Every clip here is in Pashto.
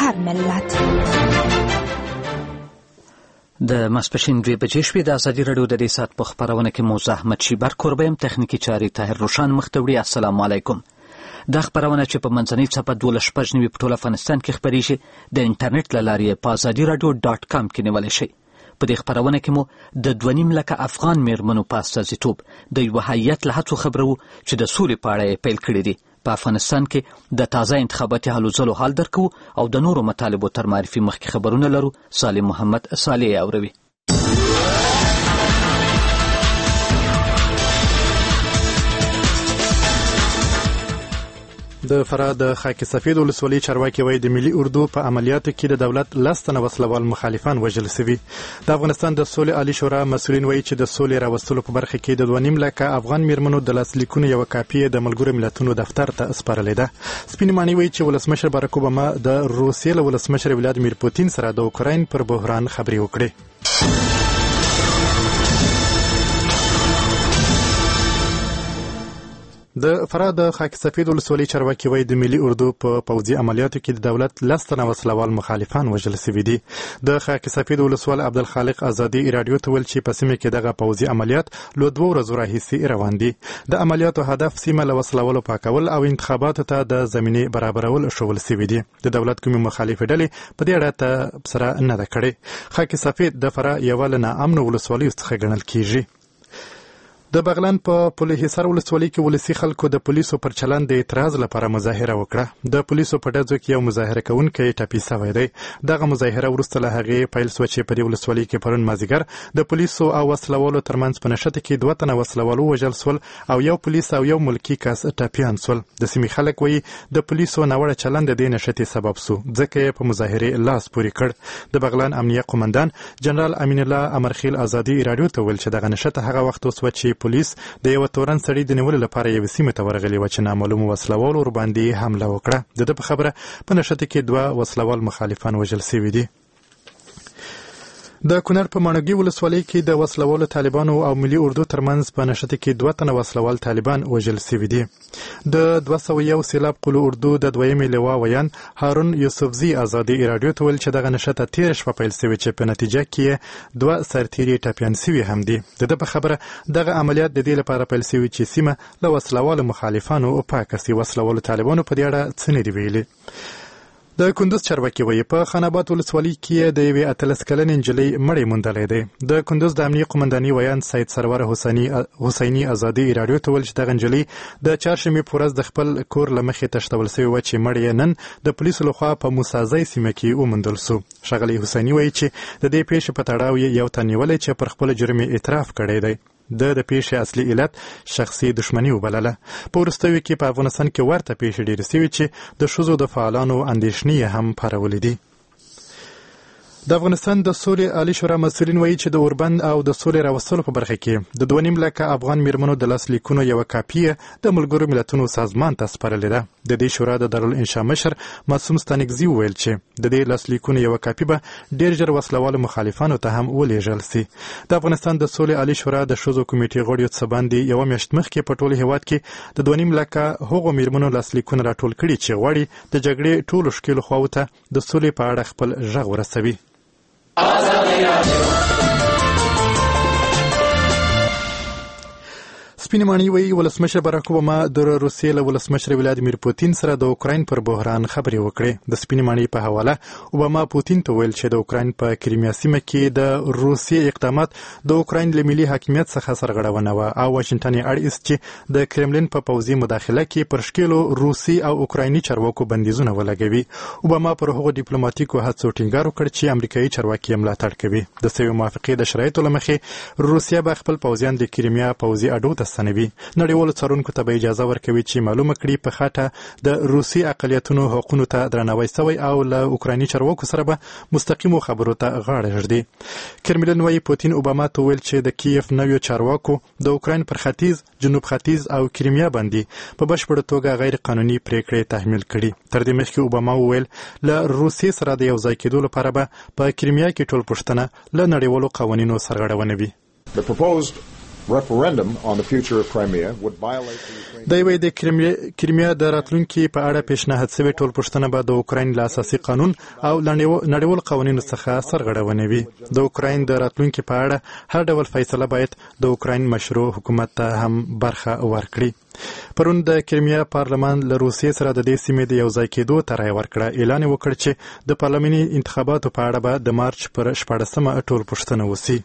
هر ملت. د ماسپښین 2 بجې شوې. د ازادي راډیو د دې ساعت په خپرونه کې موزه احمد شیبر کوربه یم، تخنیکي چارې طاهر روشان مخ ته وړي. السلام علیکم. دا خپرونه چې په منځنۍ څپه 12:09 په ټول افغانستان کې خپریږي د انټرنیټ له لارې په azadiiradio.com کې نیولی شئ. په دې خپرونه کې مو د 2.5 لکه افغان میرمنو په استازیتوب د یوه هیئت له هڅو خبرو چې د سولې په اړه یې پیل کړي دي. په افغانستان کې د تازه انتخاباتي هلو ځلو حال درکو او د نورو مطالبو تر معرفي مخکې خبرونه لرو. صالح محمد صالح اوروي. د فراه د خاک سفید ولسوالۍ چارواکي وایي د ملي اردو په عملیاتو کې د دولت 10 تنه وسلوال مخالفان وژل شوي. د افغانستان د سولې عالی شورا مسؤلین وایي چې د سولې راوستلو په برخه کې د 2.5 لکه افغان میرمنو د لاسلیکونو یوه کاپي د ملګرو ملتونو دفتر ته سپارلې ده. سپین مانی وایي چې ولسمشر باراک اوباما د روسیې له ولسمشر ولادیمیر پوتین سره د اوکراین پر بحران خبرې وکړې. د فراه د خاک سفید ولسوالۍ چارواکي وایي د ملي اردو په پوځي عملیاتو کې د دولت 10 تنه وسلوال مخالفان وژل شوي دي. د خاک سفید ولسوال عبدالخالق ازادي راډیو ته ویل چې په سیمه کې دغه پوځي عملیات له 2 ورځو راهیسې روان دي. د عملیاتو هدف سیمه له وسلوالو پاکول او انتخاباتو ته د زمینې برابرول شول شوي دي. د دولت کومې مخالفې ډلې په دې اړه تبصره نه ده کړې. خاک سفید د فراه یوه له ناامنو ولسوالیو څخه ګڼل کیږي. د بغلان په پل حصار ولسوالۍ کې ولسي خلکو د پولیسو پر چلند د اعتراض لپاره مظاهره وکړه. د پولیسو په ډزو کې یو مظاهره کوونکی ټپي شوی دی. دغه مظاهره وروسته له هغې پیل شوه چې په دې ولسوالۍ کې پرون مازدیګر د پولیسو او وسلوالو ترمنځ په نښته کې 2 تنه وسلوال ووژل شول او یو پولیس او یو ملکي کس ټپیان شول. د سیمې خلک وایي د پولیسو ناوړه چلند د دې نښتې سبب شو ځکه یې په مظاهرې لاس پورې کړ. د بغلان امنیه قومندان جنرال امین الله امرخیل ازادي راډیو ته ویل چې دغه نښته هغه وخت وشوه چې پولیس د یو تورن سړي د نیولو لپاره یو سیمه ته ورغلی و چې نامعلومو وسلوالو ورباندې حمله وکړه. د ده په خبره په نښته کې 2 وسلوال مخالفان وژل شوي دي. د کونړ په ماڼوګي ولسوالۍ کې د وسلوالو طالبانو او ملي اردو ترمنځ په نښته کې 2 تنه وسلوال طالبان وژل شوي دي. د 201 سیلاب قلو اردو د 2مې لوا ویان هارون یوسفزي ازادي راډیو ته ویل چې دغه نښته تېره شپه پیل شوې چې په نتیجه کې 2 سرتیري ټپیان شوي هم دي. د ده په خبره دغه عملیات د دې لپاره پیل شوي چې سیمه له وسلوالو مخالفانو پاکه شي. وسلوالو طالبانو په دې اړه څه نه دي ویلي. د کندوز چارواکي وایي په خان آباد ولسوالۍ کې د یوې 18 کلنې نجلۍ مړی موندلی دی. د کندوز د امنیه قومنداني ویان سید سرور حسیني ازادي راډیو ته ویل چې دغه نجلۍ د چهارشنبې په ورځ د خپل کور له مخې تښتول شوې وه چې مړی یې نن د پولیسو لخوا په موسازۍ سیمه کې وموندل شو. ښاغلی حسیني وایي چې د دې پیښې په تړاو یې یو تن نیولی چې پر خپل جرم یې اعتراف کړی دی. د پیښې اصلي علت شخصي دښمني وبلله. په وروستیو کې په افغانستان کې ورته پیښې ډېرې شوي چې د ښځو د فعالانو اندېښنې هم پارولې دي. د افغانستان د سولې عالی شورا مسؤلین وایي چې د اوربند او د سولې راوستلو په برخه کې د 2.5 لکه افغان میرمنو د لاسلیکونو یوه کاپي د ملګرو ملتونو سازمان ته سپارلې ده. د دې شورا د دارالانشا مشر معصوم ستانکزي وویل چې د دې لاسلیکونو یوه کاپي به ډېر ژر وسلوالو مخالفانو ته هم ولېږل شي. د افغانستان د سولې عالی شورا د ښځو کمیټې غړیو څه باندې یوه میاشت مخکې په ټول هېواد کې د 2.5 لکه هغو میرمنو لاسلیکونه راټول کړي چې غواړي د جګړې ټولو ښکېلو خواوو ته د سولې په اړه خپل غږ ورسوي. سپین مانی وایي ولسمشر باراک اوباما د روسیې له ولسمشر ولادیمیر پوتین سره د اوکراین پر بحران خبرې وکړې. د سپین مانی په حواله اوباما پوتین ته ویل چې د اوکراین په کریمیا سیمه کې د روسیې اقدامات د اوکراین له ملي حاکمیت څخه سرغړونه وه او واشنګټن یې اړ ایست چې د کرملین په پوځي مداخله کې پر ښکېلو روسي او اوکرایني چارواکو بندیزونه ولګوي. اوباما پر هغو ډیپلوماتیکو هڅو ټینګار وکړ چې امریکایي چارواکي یې ملاتړ کوي. د سویې موافقې د شرایطو له مخې روسیه به خپل پوځیان د کریمیا پوځي اډو ته ستنوي. نړیوالو څارونکو ته به اجازه ورکوي چې معلومه کړي په خاطر د روسي اقلیتونو حقوقو ته درناوی شوی او له اوکرایني چارواکو سره به مستقیمو خبرو ته غاړه ږدي. کرملین وایي پوتین اوباما ته ویل چې د کیف نویو چارواکو د اوکراین پر ختیځ، جنوب ختیځ او کریمیا باندې په بشپړه توګه غیر قانوني پریکړې تحمیل کړي. تر دې مخکې اوباما وویل له روسیې سره د یو ځای کېدو لپاره به په کریمیا کې ټول پوښتنه له نړیوالو قوانینو سرغړونه وي. The proposed referendum on the future of Crimea would violate the Ukrainian د یوې د کریمیا د راتلونکي په اړه پیشنهاد شوی ټول پوښتنه به د اوکراین له اساسي قانون او نړیوال قوانینو څخه سرغړونه وي. د اوکراین د راتلونکي په اړه هر ډول فیصله باید د اوکراین مشروع حکومت ته هم برخه ورکړي. پرون د کریمیا پارلمان له روسیې سره د دې سیمې د یو ځای کېدو ته رایه ورکړه. اعلان وکړ چې د پارلماني انتخاباتو په اړه به د مارچ پر 14مه ټول پوښتنه وشي.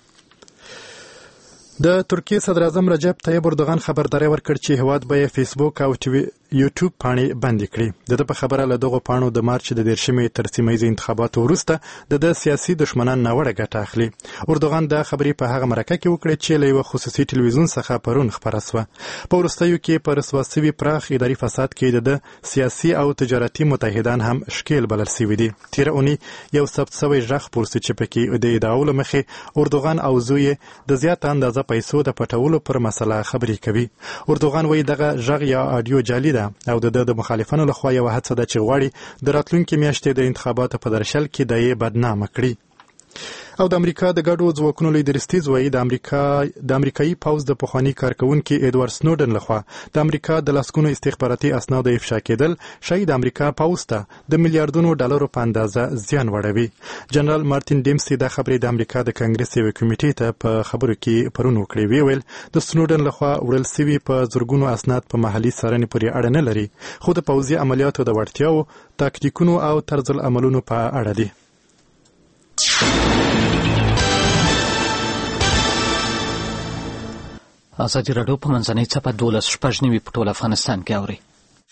د ترکیې صدر اعظم رجب طیب اردوغان خبرداری ورکړ چې هیواد به یې فیسبوک او یوټیوب پاڼې بندې کړي. د په خبره له دغو پاڼو د مارچ د 13مې تر سیمه ییزو انتخاباتو وروسته د سیاسي دښمنان ناوړه ګټه اخلي. اردوغان دا خبرې په هغه مرکه کې وکړې چې له یو خصوصي ټلویزیون څخه پرون خبره شوه. په وروستیو کې په رسوا شوي پراخ اداري فساد کې د سیاسي او تجارتي متحدان هم ښکیل بلل شوي دي. تېره اونۍ یو ثبت شوی غږ پورته چې پکې د ادعاو له مخې اردوغان او زوی د زیاته اندازه پیسو د پټولو پر مسله خبرې کوي. اردوغان وایي دغه غږ یا آډیو جعلي ده او د مخالفانو لخوا یو هڅه ده چې غواړي د راتلونکي میاشتې د انتخاباتو په درشل کې د یې بدنامه کړي. او د امریکا د ګډو ځواکونو لیډر سټیز وایي د امریکایي پوځ د پخواني کارکونکي ایډوارډ سنوډن لخوا د امریکا د لاسکونو استخباراتي اسنادو افشا کېدل شاید د امریکا پوځ ته د میلیارډونو ډالرو په اندازه زیان وړوي. جنرال مارټین ډیمسي دا خبرې د امریکا د کانګرس یوې کمیټې ته په خبرو کې پرون وکړې. ویل د سنوډن لخوا وړل شوي په زرګونو اسناد په محلي څارنې پورې اړه نه لري خو د پوځي عملیاتو د وړتیاو تاکتیکونو او طرز العملونو په اړه دي. ازادي راډیو په منځنۍ څپه 12:09 په ټول افغانستان کې اوري.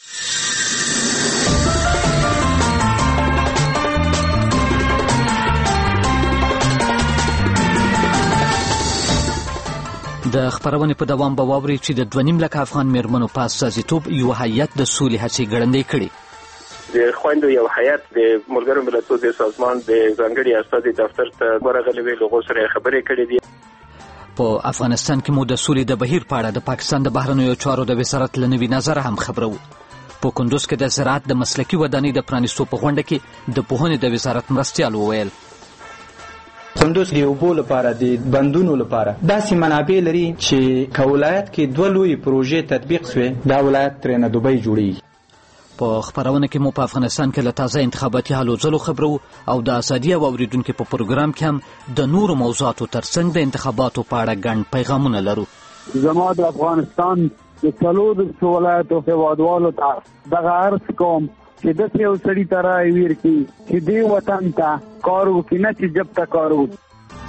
د خبرونې په دوام به واوري چې د 2.5 لک افغان میرمنو په استازیتوب یو هیئت د سولې هڅې ګړندۍ کړي. د خویندو یو هیئت د ملګرو ملتونو د سازمان د ځانګړي استازي دفتر ته ورغلي وی له غوسره خبرې کړې دي. په افغانستان کې مو د سولې د بهیر په اړه د پاکستان د بهرنیو چارو د وزارت له نوي نظره هم خبرو. په کندوز کې د زراعت د مسلکي ودانۍ د پرانیستو په غونډه کې د پوهنې د وزارت مرستیال وویل کندوز د اوبو لپاره د بندونو لپاره داسې منابع لري چې که ولایت کې 2 لوی پروژې تطبیق شوي دا ولایت ترېنه دوبۍ جوړیږي. په خبرونه کې مو په افغانستان کې له تازه انتخاباتي هلو ځلو خبرو او د ازادي او اوریدونکو په پروګرام کې هم د نورو موضوعاتو ترڅنګ د انتخاباتو په اړه ګڼ پیغامونه لرو. زما د افغانستان د څلورو ولایتو هیوادوالو ته دغه عرض کوم چې داسې یو سړي ته رایې ورکړي چې دې وطن ته کار وکړي نه چې جب ته کار وکړي.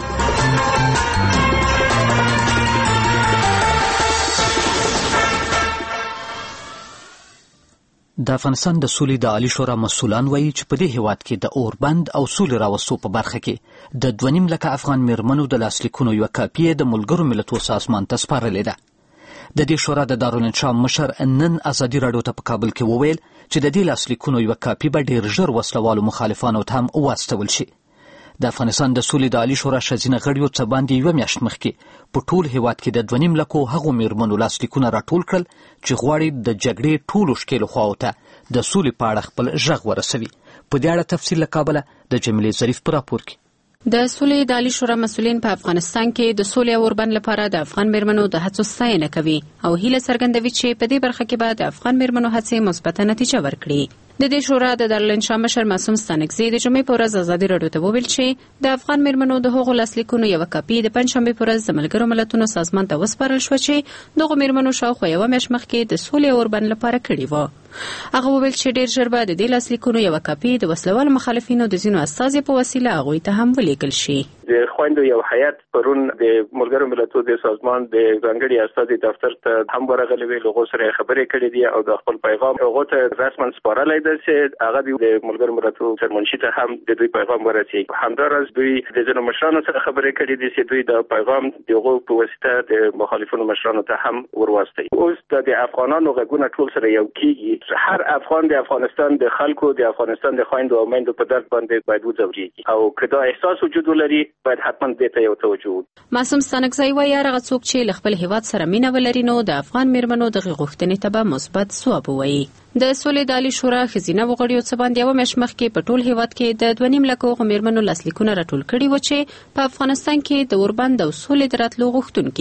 د افغانستان د سولې د عالی شورا مسؤلان وایي چې په دې هیواد کې د اوربند او سولې راوستو په برخه کې د 2.5 لک افغان میرمنو د لاسلیکونو یو کاپي د ملګرو ملتونو سازمان ته سپارلې ده. د دې شورا د دارالانشا مشر نن ازادي راډیو ته په کابل کې وویل چې د دې لاسلیکونو یو کاپي به ډیر ژر وسلوالو مخالفانو ته هم واستول شي. د افغانستان د سولې د عالی شورا شزینه غړیو څه باندې یو میاشت مخکې په ټول هیواد کې د 2.5 لکو هغو میرمنو لاسلیکونه راټول کړل چې غواړي د جګړې ټولو شکیلو خواو ته د سولې په اړه خپل غږ ورسوي. په دې اړه تفصیل له کابله د جمیلې ظریف په راپور کې. د سولې د عالی شورا مسؤلین په افغانستان کې د سولې او اوربند لپاره د افغان میرمنو د هڅو ستاینه کوي او هیله څرګندوي چې په دې برخه کې به د افغان میرمنو هڅې مثبت نتیجه ورکړي. د دې شورا د دارالانشا مشر معصوم ستانکزی د جمعې په ورځ ازادي راډیو ته وویل چې د افغان میرمنو د هغو لاسلیکونو یو کاپي د پنځشنبې په ورځ د ملګرو ملتونو سازمان ته وسپارل شو چې دغه میرمنو شاوخوا یو میاشت مخکې د سولې او اوربند لپاره کړي وو. هغه وویل چې ډیر ژر به د دې لاسلیکونو یو کاپي د وسلوال مخالفینو د ځینو استازي په وسیله هغوی ته هم ولیکل شي. د خویندو یو هیئت پرون د ملګرو ملتونو د سازمان د ځانګړي استازي دفتر ته هم ورغلي وی له غوسره خبرې کړې دي او د خپل پیغام هغه ته رسما سپارلای دی چې هغه د ملګرو ملتونو سرمنشي ته هم د دوی پیغام ورسیږي. همدارس دوی د ځینو مشرانو سره خبرې کړې دي چې دوی د پیغام دغه په واسطه د مخالفینو مشرانو ته هم ورواستي. اوس د افغانانو غږونه ټول سره یو کیږي. هر افغان د افغانستان د خلکو د افغانستان د خويندو او میندو په درد باندې باید وځوريږي او کدا احساس وجود لري باید حتما دې ته یو توجه. معصوم ستانکزی وایي هغه څوک چې خپل هیواد سره مینه ولري نو د افغان میرمنو د غوښتنې ته به مثبت ځواب ووایي. د سولې د عالی شورا خزینه وغړیو څه باندې یو میاشت مخکې په ټول هیواد کې د 2.5 لکو میرمنو لاسلیکونه راټول کړي و چې په افغانستان کې د اوربند او سولې د راتلو غوښتونکي دي.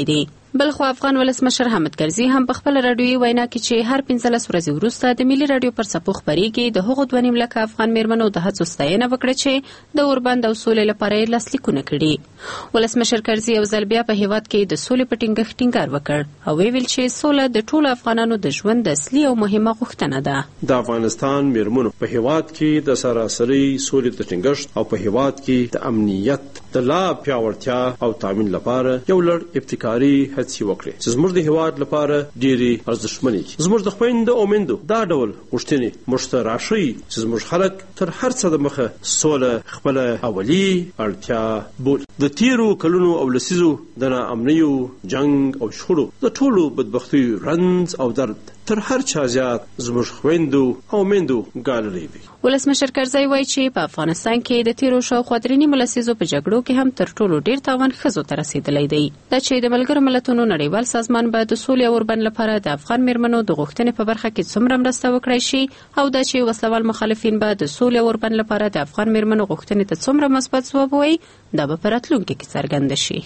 بلخو افغان ولسمشر حامد کرزي هم په خپل رادیوي وینا کې چې هر 15 ورځې وروسته د ملي رادیو پر څپو خبرېږي د هغو 2.5 لکه افغان میرمنو د هڅو ستاینه وکړه چې د اوربند او سولې لپاره یې لاسلیکونه کړي. ولسمشر کرزي یو ځل بیا په هیواد کې د سولې په ټینګښت ټینګار وکړ او ویل چې سوله د ټولو افغانانو د ژوند د اصلي او مهمه غوښتنه ده. د افغانستان میرمنو په هیواد کې د سراسري سولې د ټینګښت او په هیواد کې د امنیت د لا پیاوړتیا او تامین لپاره یو لړ ابتکاري هڅې وکړي چې زموږ د هیواد لپاره ډېرې ارزښتمنې دي. زموږ د خویندو او میندو دا ډول غوښتنې موږ ته راشي چې زموږ خلک تر هر څه د مخه سوله خپله اولي اړتیا بولي. د تیرو کلونو او لسیزو د ناامنیو جنگ او شخړو د ټولو بدبختیو رنځ او درد تر هر چا زیات زموږ خویندو او میندو ګالري دي. ولسمشر کرزي وایي چې په افغانستان کې د تیرو شاوخوا 3 لسیزو په جګړو کې هم تر ټولو ډیر تاوان ښځو ته رسیدلی دی. دا چې د ملګرو ملتونو نړیوال سازمان به د سولې او اوربند لپاره د افغان میرمنو د غوښتنې په برخه کې څومره مرسته وکړای شي او دا چې وسلوال مخالفین به د سولې او اوربند لپاره د افغان میرمنو غوښتنې ته څومره مثبت ځواب وایي دا به په راتلونکي کې څرګند شي.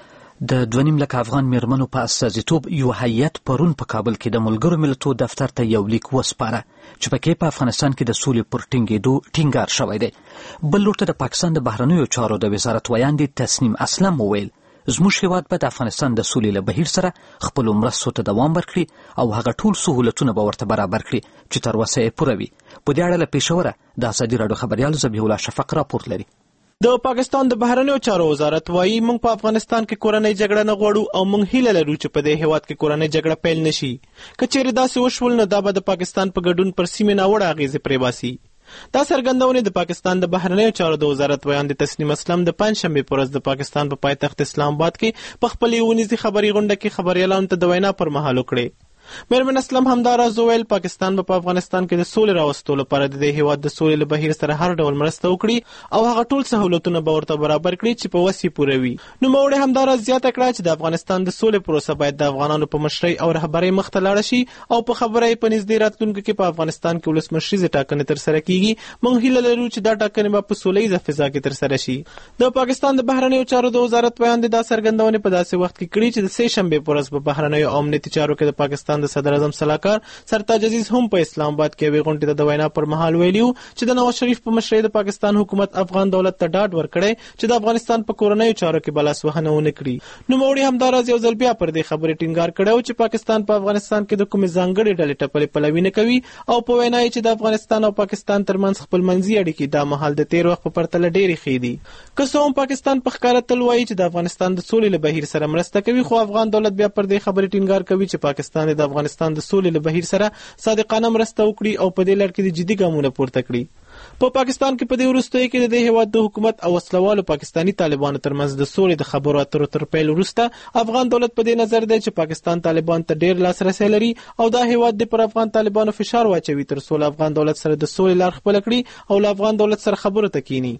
د 2.5 لکه افغان میرمنو په استازیتوب یو هیئت پرون په کابل کې د ملګرو ملتونو دفتر ته یو لیک وسپاره چې پکې په افغانستان کې د سولې پر ټینګېدو ټینګار شوی دی. بل لور ته د پاکستان د بهرنیو چارو د وزارت ویاندې تسنیم اسلم وویل زموږ هیواد به د افغانستان د سولې له بهیر سره خپلو مرستو ته دوام ورکړي او هغه ټول سهولتونه به ورته برابر کړي چې تر اوسه یې پوره وي. په دې اړه له پېښوره د ازادي راډیو خبریال ذبیح الله شفق راپور لري. د پاکستان د بهرنیو چارو وزارت وايي موږ په افغانستان کې کورنۍ جګړه نه غواړو او موږ هیله لرو چې په دې هیواد کې کورنۍ جګړه پیل نشي. که چیرې داسې وشول نو دا به د پاکستان په ګډون پر سیمې ناوړه اغیزې پرې باسي. دا څرګندونې د پاکستان د بهرنیو چارو د وزارت ویاندې تسنیم اسلم د پنځشنبې په ورځ د پاکستان په پایتخت اسلام آباد کې په خپلې ونیزي خبري غونډه کې خبريالانو ته د وینا پر مهال وکړې. میرمن اسلم همداراز وویل پاکستان په افغانستان کې د سولې راوستلو لپاره د دې هیواد د سولې له بهیر سره هر ډول مرسته وکړي او هغه ټول سهولتونه به ورته برابر کړي چې په وس یې پوره وي. نوموړې همداراز زیاته کړه چې د افغانستان د سولې پروسه باید د افغانانو په مشرۍ او رهبرۍ مخته لاړه شي او په خبره یې په نږدې راتلونکي کې په افغانستان کې ولسمشریزې ټاکنې ترسره کیږي. موږ هیله لرو چې دا ټاکنې به په سولیزه فضا کې ترسره شي. د پاکستان د بهرنیو چارو د وزارت ویاندې دا څرګندونې په داسې وخت کې کړي چې د سه شنبې په ورځ په بهرنیو او امنیتي چارو کې د پاکستان د صدر اعظم سرتاج عزیز هم په اسلام آباد کې یوې غونډې ته د وینا پر مهال ویلیو چې د نواز شریف په مشرۍ د پاکستان حکومت افغان دولت ته ډاډ ورکړی چې د افغانستان په کورنیو چارو کې بلاسوهنه ونه کړي. نوموړي همداراز یو ځل بیا پر دې خبرې ټینګار کړی چې پاکستان په افغانستان کې د کومې ځانګړې ډلې ټپلې پلوي نه کوي او په وینا یې چې د افغانستان او پاکستان ترمنځ خپلمنځي اړیکې دا مهال د تیر وخت په پرتله ډېرې ښې دي. که څه هم پاکستان په ښکاره تل وایي چې د افغانستان د سولې له بهیر سره مرسته کوي خو افغان دولت بیا پر دې خبرې ټینګار کوي چې پاکستان د افغانستان د سولې له بهیر سره صادقانه مرسته وکړي او په دې لړ کې د جدي ګامونه پورته کړي. په پاکستان کې په دې وروستیو کې د دې هیواد د حکومت او وسلوالو پاکستاني طالبانو ترمنځ د سولې د خبرو اترو تر پیل وروسته افغان دولت په دې نظر دی چې پاکستان طالبان ته ډېر لاسرسی لري او دا هیواد د پر افغان طالبانو فشار واچوي تر څو افغان دولت سره د سولې لار خپل کړي او له افغان دولت سره خبرو ته کینی.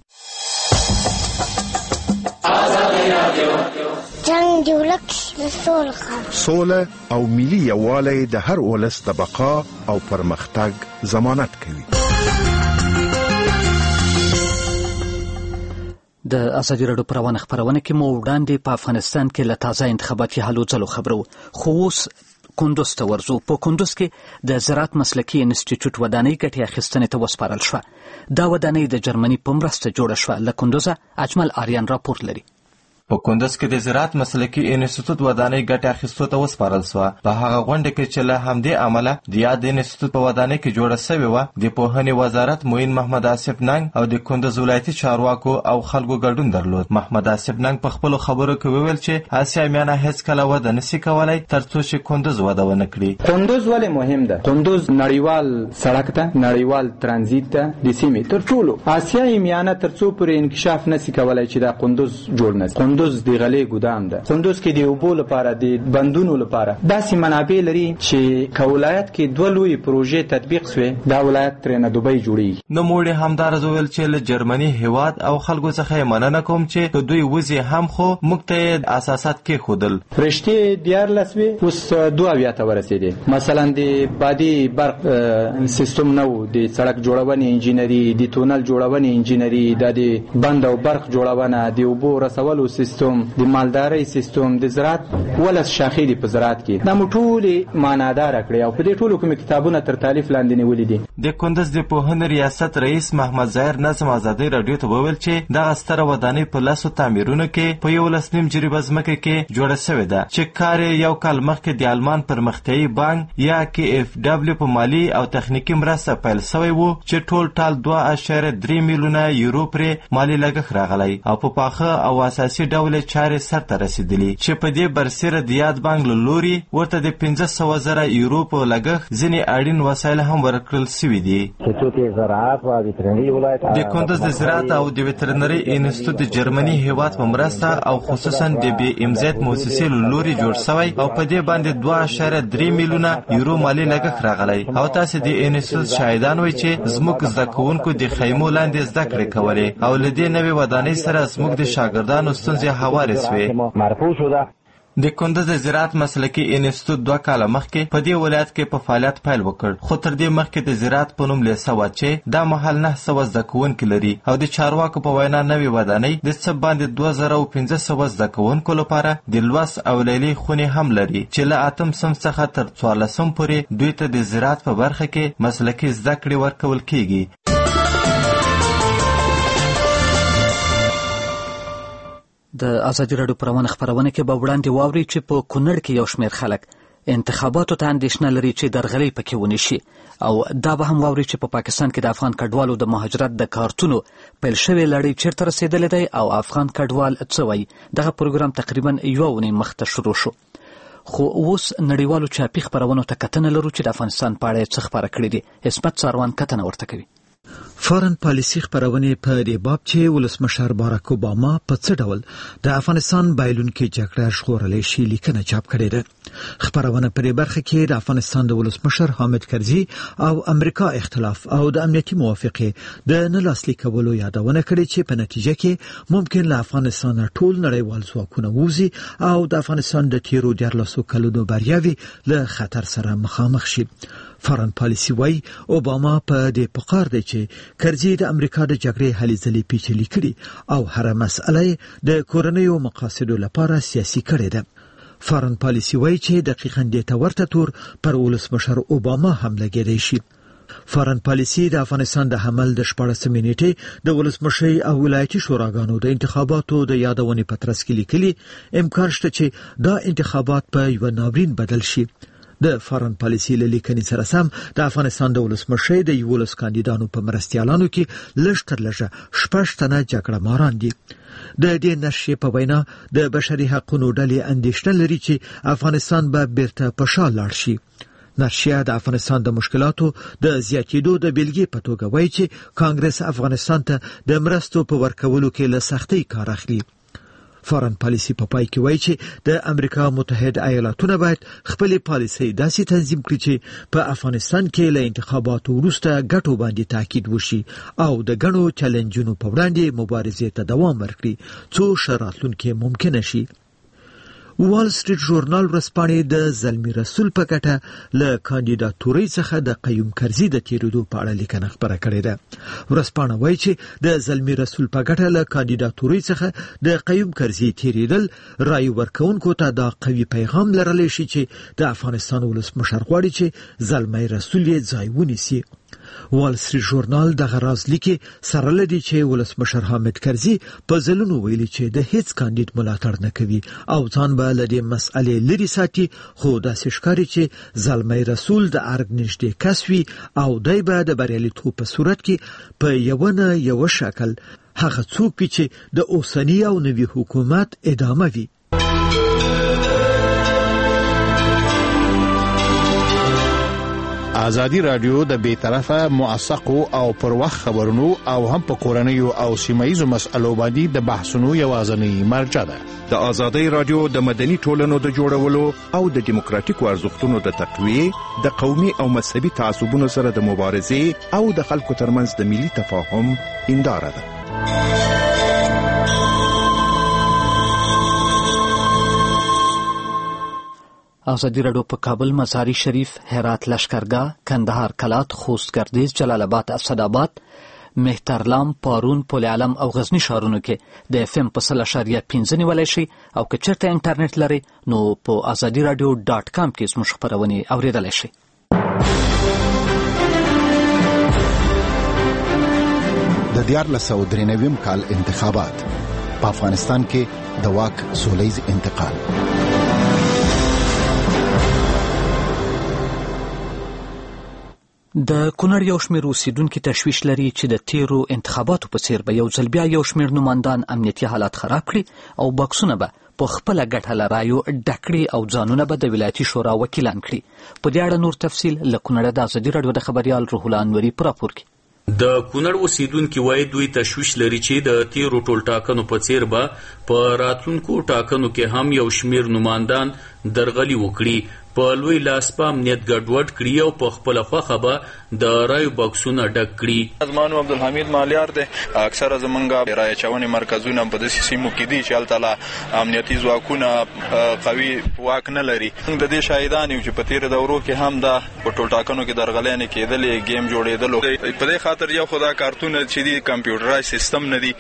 جنگ جوړک سوله او ملي یووالی د هر ولس د بقا او پرمختګ ضمانت کوي. د ازادي راډیو پروانه خبرونه کې مو وړاندې په افغانستان کې له تازه انتخاباتي هلو ځلو خبرو خو اوس کندوز ته ورځو. په کندوز کې د زراعت مسلکي انسټیټیوټ ودانۍ ګټې اخیستنې ته وسپارل شوه. دا ودانۍ د جرمني په مرسته جوړه شوه. له کندوزه اجمل آریان راپور لري. په کندوز کې د زراعت مسلکي انسټیټیوټ ودانۍ ګټه اخیستو ته وسپارل شوه. په هغه غونډه کې چې له همدې عمله د یاد انسټیټیوټ په ودانۍ کې جوړه شوې وه د پوهنې وزارت معین محمد آصف ننګ او د کندوز ولایتي چارواکو او خلکو ګډون درلود. محمد آصف ننګ په خپلو خبرو کې وویل چې آسیا میانه هیڅکله وده نشي کولی تر څو چې کندوز وده ونه کړي. کندوز ولې مهم ده؟ کندوز نړیوال سړک ته، نړیوال ترانزیت ته د سیمې تر ټولو آسیا میانه تر څو پورې انکشاف نشي کولی چې دا کندوز جوړ نشي. کندوز د غلې ګودام ده. کندوز کې د اوبو لپاره د بندونو لپاره داسې منابع لري چې که ولایت کې دوه لوی پروژې تطبیق شوې دا ولایت ترېنه دوبۍ جوړیږي. نوموړي همداراز وویل چې له جرمني هیواد او خلکو څخه یې مننه کوم چې که دوی وځي هم خو موږ ته یې اساسات کېښودل. رشتې 14 وې اوس 2 ته ورسېدې. مثلا د بادي برق سیستم نه و، د سړک جوړونې انجینري، د تونل جوړونې انجینري، د بند او برق جوړونه، د اوبو رسولو سیستم، د مالدارۍ سیستم، د زراعت ولس شاخې دي په زراعت کې. دا مو ټولې معناداره کړې او په دې ټولو کې مې کتابونه تر تالیف لاندې نیولي دي. د کندز د پوهنې ریاست رئیس محمد ظاهر نظم ازادۍ راډیو ته وویل چې دغه ستره ودانۍ په 10 تعمیرونو کې په 11 جریبه ځمکه کې جوړه شوې ده چې کار یو کال مخکې د آلمان پرمختیایي بانک یا KfW په مالی او تخنیکی مرسته پیل شوی و چې ټول ټال 2.3 میلیونه یورو پرې مالی لګښت راغلی او په پاخه او اساسي ډول چارې سرته رسیدلي چې په دې برسره د یاد بانک له لوري ورته د 500,000 یورو په لګښت ځینې اړین وسایل هم ورکړل شوي دي. د کندز د زراعت او د وترنري انسټیټیوټ د جرمني هیواد په مرسته او خصوصا د BMZ مؤسسې له لوري جوړ شوی او په دې باندې 2.3 میلیونه یورو مالی لګښت راغلی او تاسو د انسټیټیوټ شاهدان وئ چې زموږ زده کوونکو د خیمو لاندې زده کړې کولې او له دې نوې ودانۍ سره زموږ د شاګردانو ستونزې هوارې شوې. د کندز د زراعت مسلکي انسټیټیوټ 2 کاله مخکې په دې ولایت کې په فعالیت پیل وکړ خو تر دې مخکې د زراعت په نوم لیسه وه چې دا مهال 900 زده کوونکي لري او د چارواکو په وینا نوې ودانۍ د څه باندې 2500 زده کوونکو لپاره د لوست او لیلي خونې هم لري چې له 8 صنف څخه تر 14 پورې دوی ته د زراعت په برخه کې مسلکي زده کړې ورکول کیږي. د ازادي راډیو پروانه خبرونه کې به وړاندې واوري چې په کونړ کې یو شمېر خلک انتخاباتو ته اندېښنه لري چې درغلۍ پکې ونشي او دا به هم واوري چې په پاکستان کې د افغان کډوالو د مهاجرت د کارتونو پیل شوې لړۍ چیرته رسېدلې دی او افغان کډوال څه وایي. دغه پروګرام تقریبا 1 اونۍ مخته شروع شو خو اوس نړیوالو چاپي خبرونو ته کتنه لرو چې د افغانستان په اړه څه خبره کړې دي. عصمت ساروان کتنه ورته کوي. فارن پالیسي خبرونه په دې باب چې ولسمشر باراک اوباما په څه ډول د افغانستان بایلونکي جګړه ژغورلای شي لیکنه چاپ کړې ده. خبرونه په دې برخه کې د افغانستان د ولسمشر حامد کرزي او امریکا اختلاف او د امنیتي موافقه د نه لاسلیک کولو یادونه کړې چې په نتیجه کې ممکن له افغانستان ټول نړیوال ځواکونه ووځي او د افغانستان د تیرو 14 کلونو بریاوي له خطر سره مخامخ شي. فارن پالیسي وايي اوباما په دې پکار دی چې کرزي د امریکا د جګړې هلې ځلې پیچلې کړي او هر مسئله د کورنیو مقاصدو لپاره سیاسي کړي ده. فارن پالیسي وايي چې دقیقاً دې ته ورته تور پر ولسمشر اوباما هم لګیدای شي. فارن پالیسي د افغانستان د حمل د 14 نیټې د ولسمشي او ولایتي شوراګانو د انتخاباتو د یادونې پترس کې لیکلي امکان شته چې دا انتخابات په یو ناورین بدل شي. د فارن پالیسي له لیکنې سره سم د افغانستان د ولسمشي د 11 کاندیدانو په مرستیالانو کې لږ تر لږه 6 تنه جګړه ماران دي. د دې نشریې په وینا د بشري حقوقو ډلې اندېښنه لري چې افغانستان به بیرته په شا لاړ شي. نشریه د افغانستان د مشکلاتو د زیاتېدو د بیلګې په توګه وایي چې کانګرس افغانستان ته د مرستو په ورکولو کې له سختۍ کار اخلي. فارن پالیسي په پای کې وایي چې د امریکا متحده ایالاتونه باید خپل پالیسي داسې تنظیم کړي چې په افغانستان کې له انتخاباتو وروسته ګټو باندې تاکید وشي او د ګڼو چیلنجونو په وړاندې مبارزې ته دوام ورکړي څو ښه راتلونکی ممکن شي. وال سټریټ ژورنال ورځپاڼې د زلمي رسول په ګټه له کاندیداتورۍ څخه د قیوم کرزي د تیریدو په اړه لیکنه خپره کړې ده. ورځپاڼه وایي چې د زلمي رسول په ګټه له کاندیداتورۍ څخه د قیوم کرزي تیریدل رای ورکوونکو ته دا قوي پیغام لرلی شي چې د افغانستان ولسمشر غواړي چې زلمي رسول یې ځای ونیسي. وال سټریټ ژورنال دغه راز لیکي سره لدی چې ولسمشر حامد کرزي په ځلونو ویلي چې د هیڅ کاندید ملاتړ نه کوي او ځان به له دې مسئلې لرې ساتي خو داسې ښکاري چې زلمي رسول د ارګ نږدې کس وي او دی به د بریالیتوب په صورت کې په یو نه یو شکل هغه څوک وي چې د اوسني او نوي حکومت ادامه وي. ازادي رادیو د بیطرفه موثقو او پر وخت خبرونو او هم په کورنیو او سیمایي مسألو باندې د بحثونو یوازینی مرجع ده. د ازادي رادیو د مدني ټولنو د جوړولو او د دیموکراتیکو ارزښتونو د تقویه د قومي او مذهبي تعصبونو سره د مبارزې او د خلکو ترمنځ د ملي تفاهم هنداره ده. ازادي راډیو په کابل، مزاري شریف، هرات لشکرګاه، کندهار کلات، خوست گردیز، جلال آباد، اسداباد، مهترلام، پارون، پل علم او غزنی ښارونو کې د FM په 100.5 نیولی شي او که چېرته انټرنیټ لري نو په azadiradio.com کې زموږ خپرونې اورېدلی شي. د 1993 کال انتخابات په افغانستان کې د واک سولیز انتقال. د کونړ یو شمېر اوسیدونکي تشویش لري چې د تیرو انتخاباتو په څېر به یو ځل بیا یو شمېر نوماندان امنیتي حالات خراب کړي او بکسونه به په خپله ګټه له رایو ډک کړي او ځانونه به د ولایتي شورا وکیلان کړي. په دې اړه نور تفصیل له کونړه د ازادي راډیو د خبریال روح الله انوري په راپور کې. د کونړ اوسیدونکي وایي دوی تشویش لري چې د تیرو ټول ټاکنو په څېر به په راتلونکو ټاکنو کې هم یو شمېر نوماندان درغلي وکړي، په لوی لاس په امنیت ګډوډ کړي او په خپله خوښه به د رایو بکسونه ډک کړي. زما نوم عبدالحمید مالیار دی. اکثره زمونږ رایه اچونې مرکزونه په داسې سیمو کې دي چې هلته لا امنیتي ځواکونه قوي واک نه لري. موږ د دې شاهدان یو چې په تېرو دورو کې هم دا په ټول ټاکنو کې درغلیانې کېدلې، گیم جوړېدلو. په دې خاطر یو خو دا کارتونه چې دي کمپیوټرایز سیستم نه دي.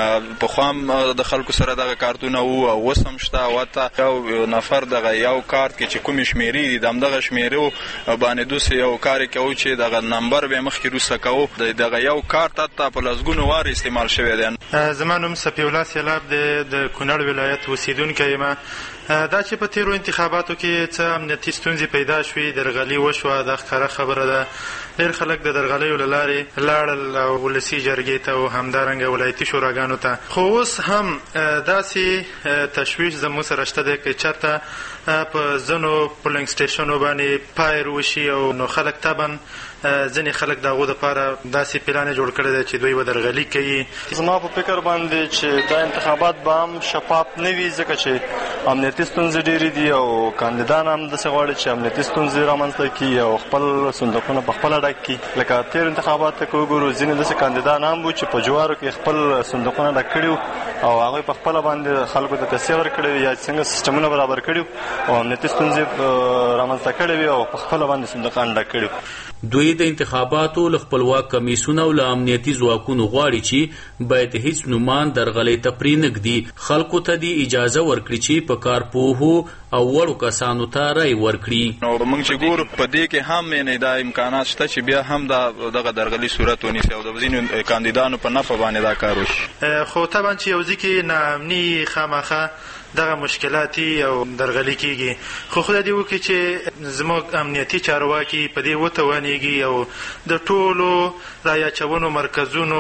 پخوا هم د خلکو سره دغه کارتونه وو او اوس هم شته. ورته یو نفر دغه یو کارت کې چې کومې شمېرې دي د همدغه شمېرو باندې دوسې یو کار یې کوو چې دغه نمبر به یې مخکې وروسته کوو. دغه یو کارت حتی په لسګونو وار استعمال شوی دی. زما نوم صفي الله سیلاب دی، د کونړ ولایت اوسیدونکی یم. دا چې په تیرو انتخاباتو کې څه امنیتي ستونزې پیدا شوې، درغلي وشوه، دا ښکاره خبره ده. ډېر خلک د درغلیو له لارې لاړل ولسي جرګې ته او همدارنګه ولایتي شوراګانو ته. خو اوس هم داسې تشویش زموږ سره شته دی که چېرته په ځینو پولینګ سټیشنو باندې فایر وشي او نو خلک طبعا ځینې خلک د هغو دپاره داسې پلان جوړ کړی دی چې دوی به درغلي کوي. زما په فکر باندې چې دا انتخابات به هم شفاف نه وي، ځکه چې امنیتي ستونزې ډېرې دي او کاندیدان هم داسې غواړي چې امنیتي ستونزې رامنځته کړي او خپل صندوقونه په خپله ډک کړي. لکه تېر انتخابات ته که وګورو ځینې داسې کاندیدان هم وو چې په جوارو کې خپل صندوقونه ډک کړي او هغوی په خپله باندې خلکو ته پیسې ورکړې وي یا څنګه سیسټمونه برابر کړي او امنیتي ستونزې رامنځته کړې وي او په خپله باندې صندوقان ډک کړي. دوی د انتخاباتو له خپلواک کمیسیون او له امنیتي ځواکونو غواړي چې باید هیڅ نومان درغلۍ ته پرېنږدي. خلکو ته دې اجازه ورکړي چې په کارپوهو او وړو کسانو ته رای ورکړي. نو موږ چې ګورو په دې کې هم یعنې دا امکانات شته چې بیا هم دغه درغلي صورت ونیسي او د ځینو کاندیدانو په نفع باندې دا کار وشي. خو طبعا چې یو ځای کې ناامني خامخا دغه مشکلاتي او درغلي کېږي. خو خدای دې وکړي چې زموږ امنیتي چارواکي په دې وتوانېږي او د ټولو رایه اچونو مرکزونو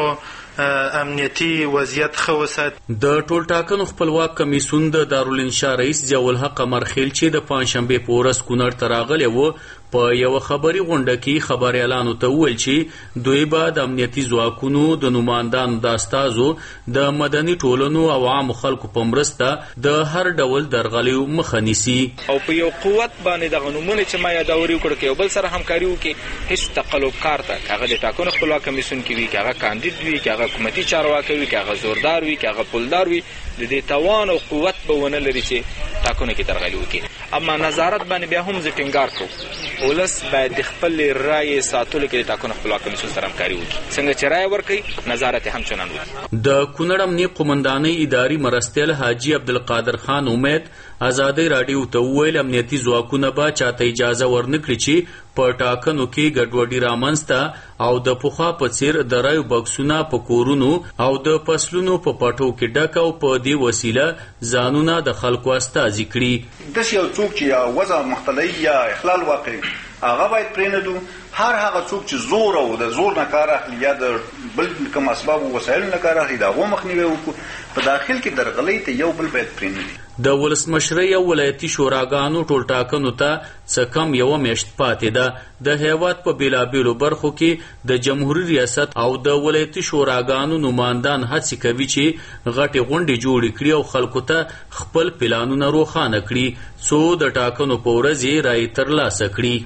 امنیتي وضعیت ښه وساتي. د ټول ټاکنو خپلواک کمیسیون د دارالانشا رئیس ضیاءالحق قمرخیل چې د پنجشنبې په ورځ کونړ ته راغلی و په یوه خبري غونډه کې خبریالانو ته وویل چې دوی به د امنیتي ځواکونو د نوماندانو د استازو د مدني ټولنو او عامو خلکو په مرسته د هر ډول درغلیو مخه نیسي او په یو قوت باندې دغه نومونه چې ما یادوري وکړو کې یو بل سره همکاري وکړي. هیڅ تقلب کار ته هغه د ټاکنو خپلواک کمیسیون کې وي، که هغه کاندید وي، که هغه حکومتي چارواکی وي، که هغه زوردار وي، که هغه پولدار وي، د دې توان او قوت به ونه لري چې ټاکنو کې درغلي وکړي. اما نظارت باندې بیا هم زه ټینګار کوم ولس باید د خپل رایې ساتلو کې د ټاکنو خپلواک کمیسیون سره همکاري وکړي. څنګه چې رایه ورکوي نظارت هم چنان وکړي. د کونړ امنیه قومندانۍ اداري مرستیال حاجي عبدالقادر خان امید ازادي راډیو ته وویل امنیتي ځواکونه به چاته اجازه ورنکړي چې په ټاکنو کې ګډوډي رامنځته او د پخوا په څېر د رایو بکسونه په کورونو او د فصلونو په پټو کې ډک او په دې وسیله ځانونه د خلکو استازي کړي. داسې یو څوک چې وضع مختلعي یا اخلال واقع هغه باید پرېنږدو. هر هغه څوک چې زور او د زور نه کار اخلي یا د بل کوم اسباب او وسایل نه کار اخلي د هغو مخنیوی وکړو. په داخل کې درغلۍ ته یو بل باید پرېنږدي. د ولسمشرۍ او ولایتي شوراګانو ټول ټاکنو ته څه کم یوه میاشت پاتې ده. د هیواد په بېلابېلو برخو کې د جمهوري ریاست او د ولایتي شوراګانو نوماندان هڅې کوي چې غټې غونډې جوړې کړي او خلکو ته خپل پلانونه روښانه کړي څو د ټاکنو په ورځ یې رایې ترلاسه کړي.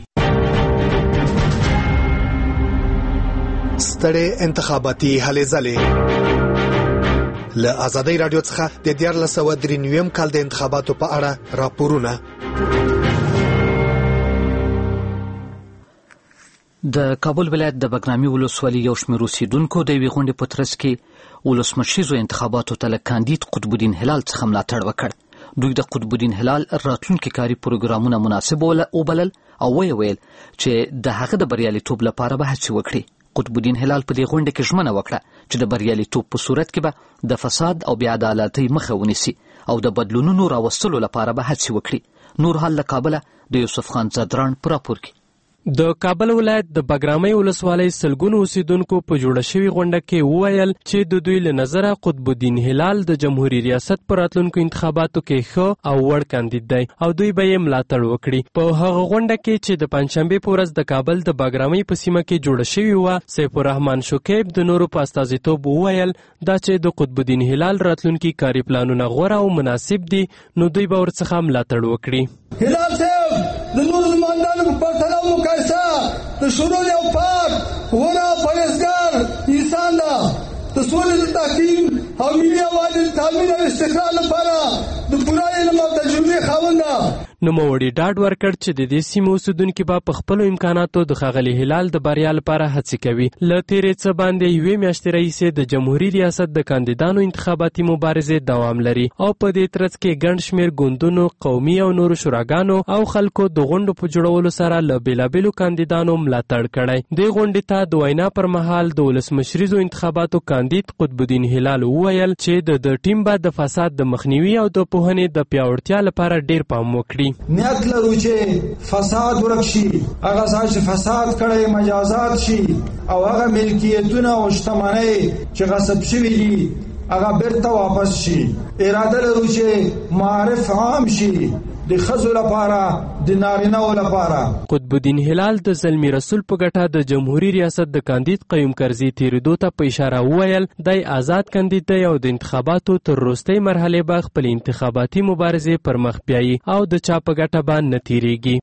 ستړې انتخاباتي هلې ځلې له ازادي راډیو څخه د 1993 کال د انتخاباتو په اړه راپورونه. د کابل ولایت د بګرامي ولسوالۍ یو شمېر اوسیدونکو د یوې غونډې په ترڅ کې ولسمشریزو انتخاباتو ته له کاندید قطب الدین هلال څخه ملاتړ وکړ. دوی د قطب الدین هلال راتلونکي کاري پروګرامونه مناسب وبلل او ویل چې د هغه د بریالیتوب لپاره به هڅې وکړي. قطب الدین هلال په دې غونډه کې ژمنه وکړه چې د بریالیتوب په صورت کې به د فساد او بې عدالتۍ مخه ونیسي او د بدلونونو راوستلو لپاره به هڅې وکړي. نور حال له کابله د یوسف خان زدران په راپور کې. د کابل ولایت د بګرامۍ ولسوالۍ سلګونو اوسیدونکو په جوړه شوې غونډه کې وویل چې د دوی له نظره قطب الدین هلال د جمهوریت ریاست پر راتلونکو انتخاباتو کې ښه او وړ کاندید دی او دوی به یې ملاتړ وکړي. په هغه غونډه کې چې د پنجشنبې په ورځ د کابل د بګرامۍ په سیمه کې جوړه شوې وه، سیف الرحمن شکیب د نورو په استازیتوب وویل دا چې د قطب الدین هلال راتلونکي کاري پلانونه غوره او مناسب دي نو دوی به ورڅخه ملاتړ وکړي. هلال صاحب د نورو زماندانو په پرتله مقایسه د شروع یو پاک ونه پرهیزګار انسان ده. د سولې د تحکیم او ملي یووالي د تامین او استقرار لپاره د پوره علم او تجربې خاوند ده. نوموړي ډاډ ورکړ چې د دې سیمې اوسیدونکي به په خپلو امکاناتو د ښاغلي هلال د بریا لپاره هڅې کوي. له تېرې څه باندې یوې میاشتې راهیسې د جمهوري ریاست د کاندیدانو انتخاباتي مبارزې دوام لري او په دې ترڅ کې ګڼ شمېر ګوندونو، قومي او نورو شوراګانو او خلکو د غونډو په جوړولو سره له بېلابېلو کاندیدانو ملاتړ کړی. دې غونډې ته د وینا پر مهال د ولسمشریزو انتخاباتو کاندید قطب الدین هلال وویل چې د ټیم به د فساد د مخنیوي او د پوهنې د پیاوړتیا لپاره ډېر پام وکړي. نیت لرو چې فساد ورک شي، هغه ځای چې فساد کړی مجازات شي او هغه ملکیتونه او شتمنۍ چې غصب شوي دي هغه بیرته واپس شي. اراده لرو چې معارف عام شي د ښځو لپاره، د نارینه‌و لپاره. قطب الدین هلال د زلمي رسول په ګټه د جمهوري ریاست د کاندید قیوم کرزي تېرېدو ته په اشاره وویل دی آزاد کاندید دی او د انتخاباتو تر وروستۍ مرحلې به خپلې انتخاباتي مبارزې پر مخ بیایي او د چا په ګټه به نه تېرېږي.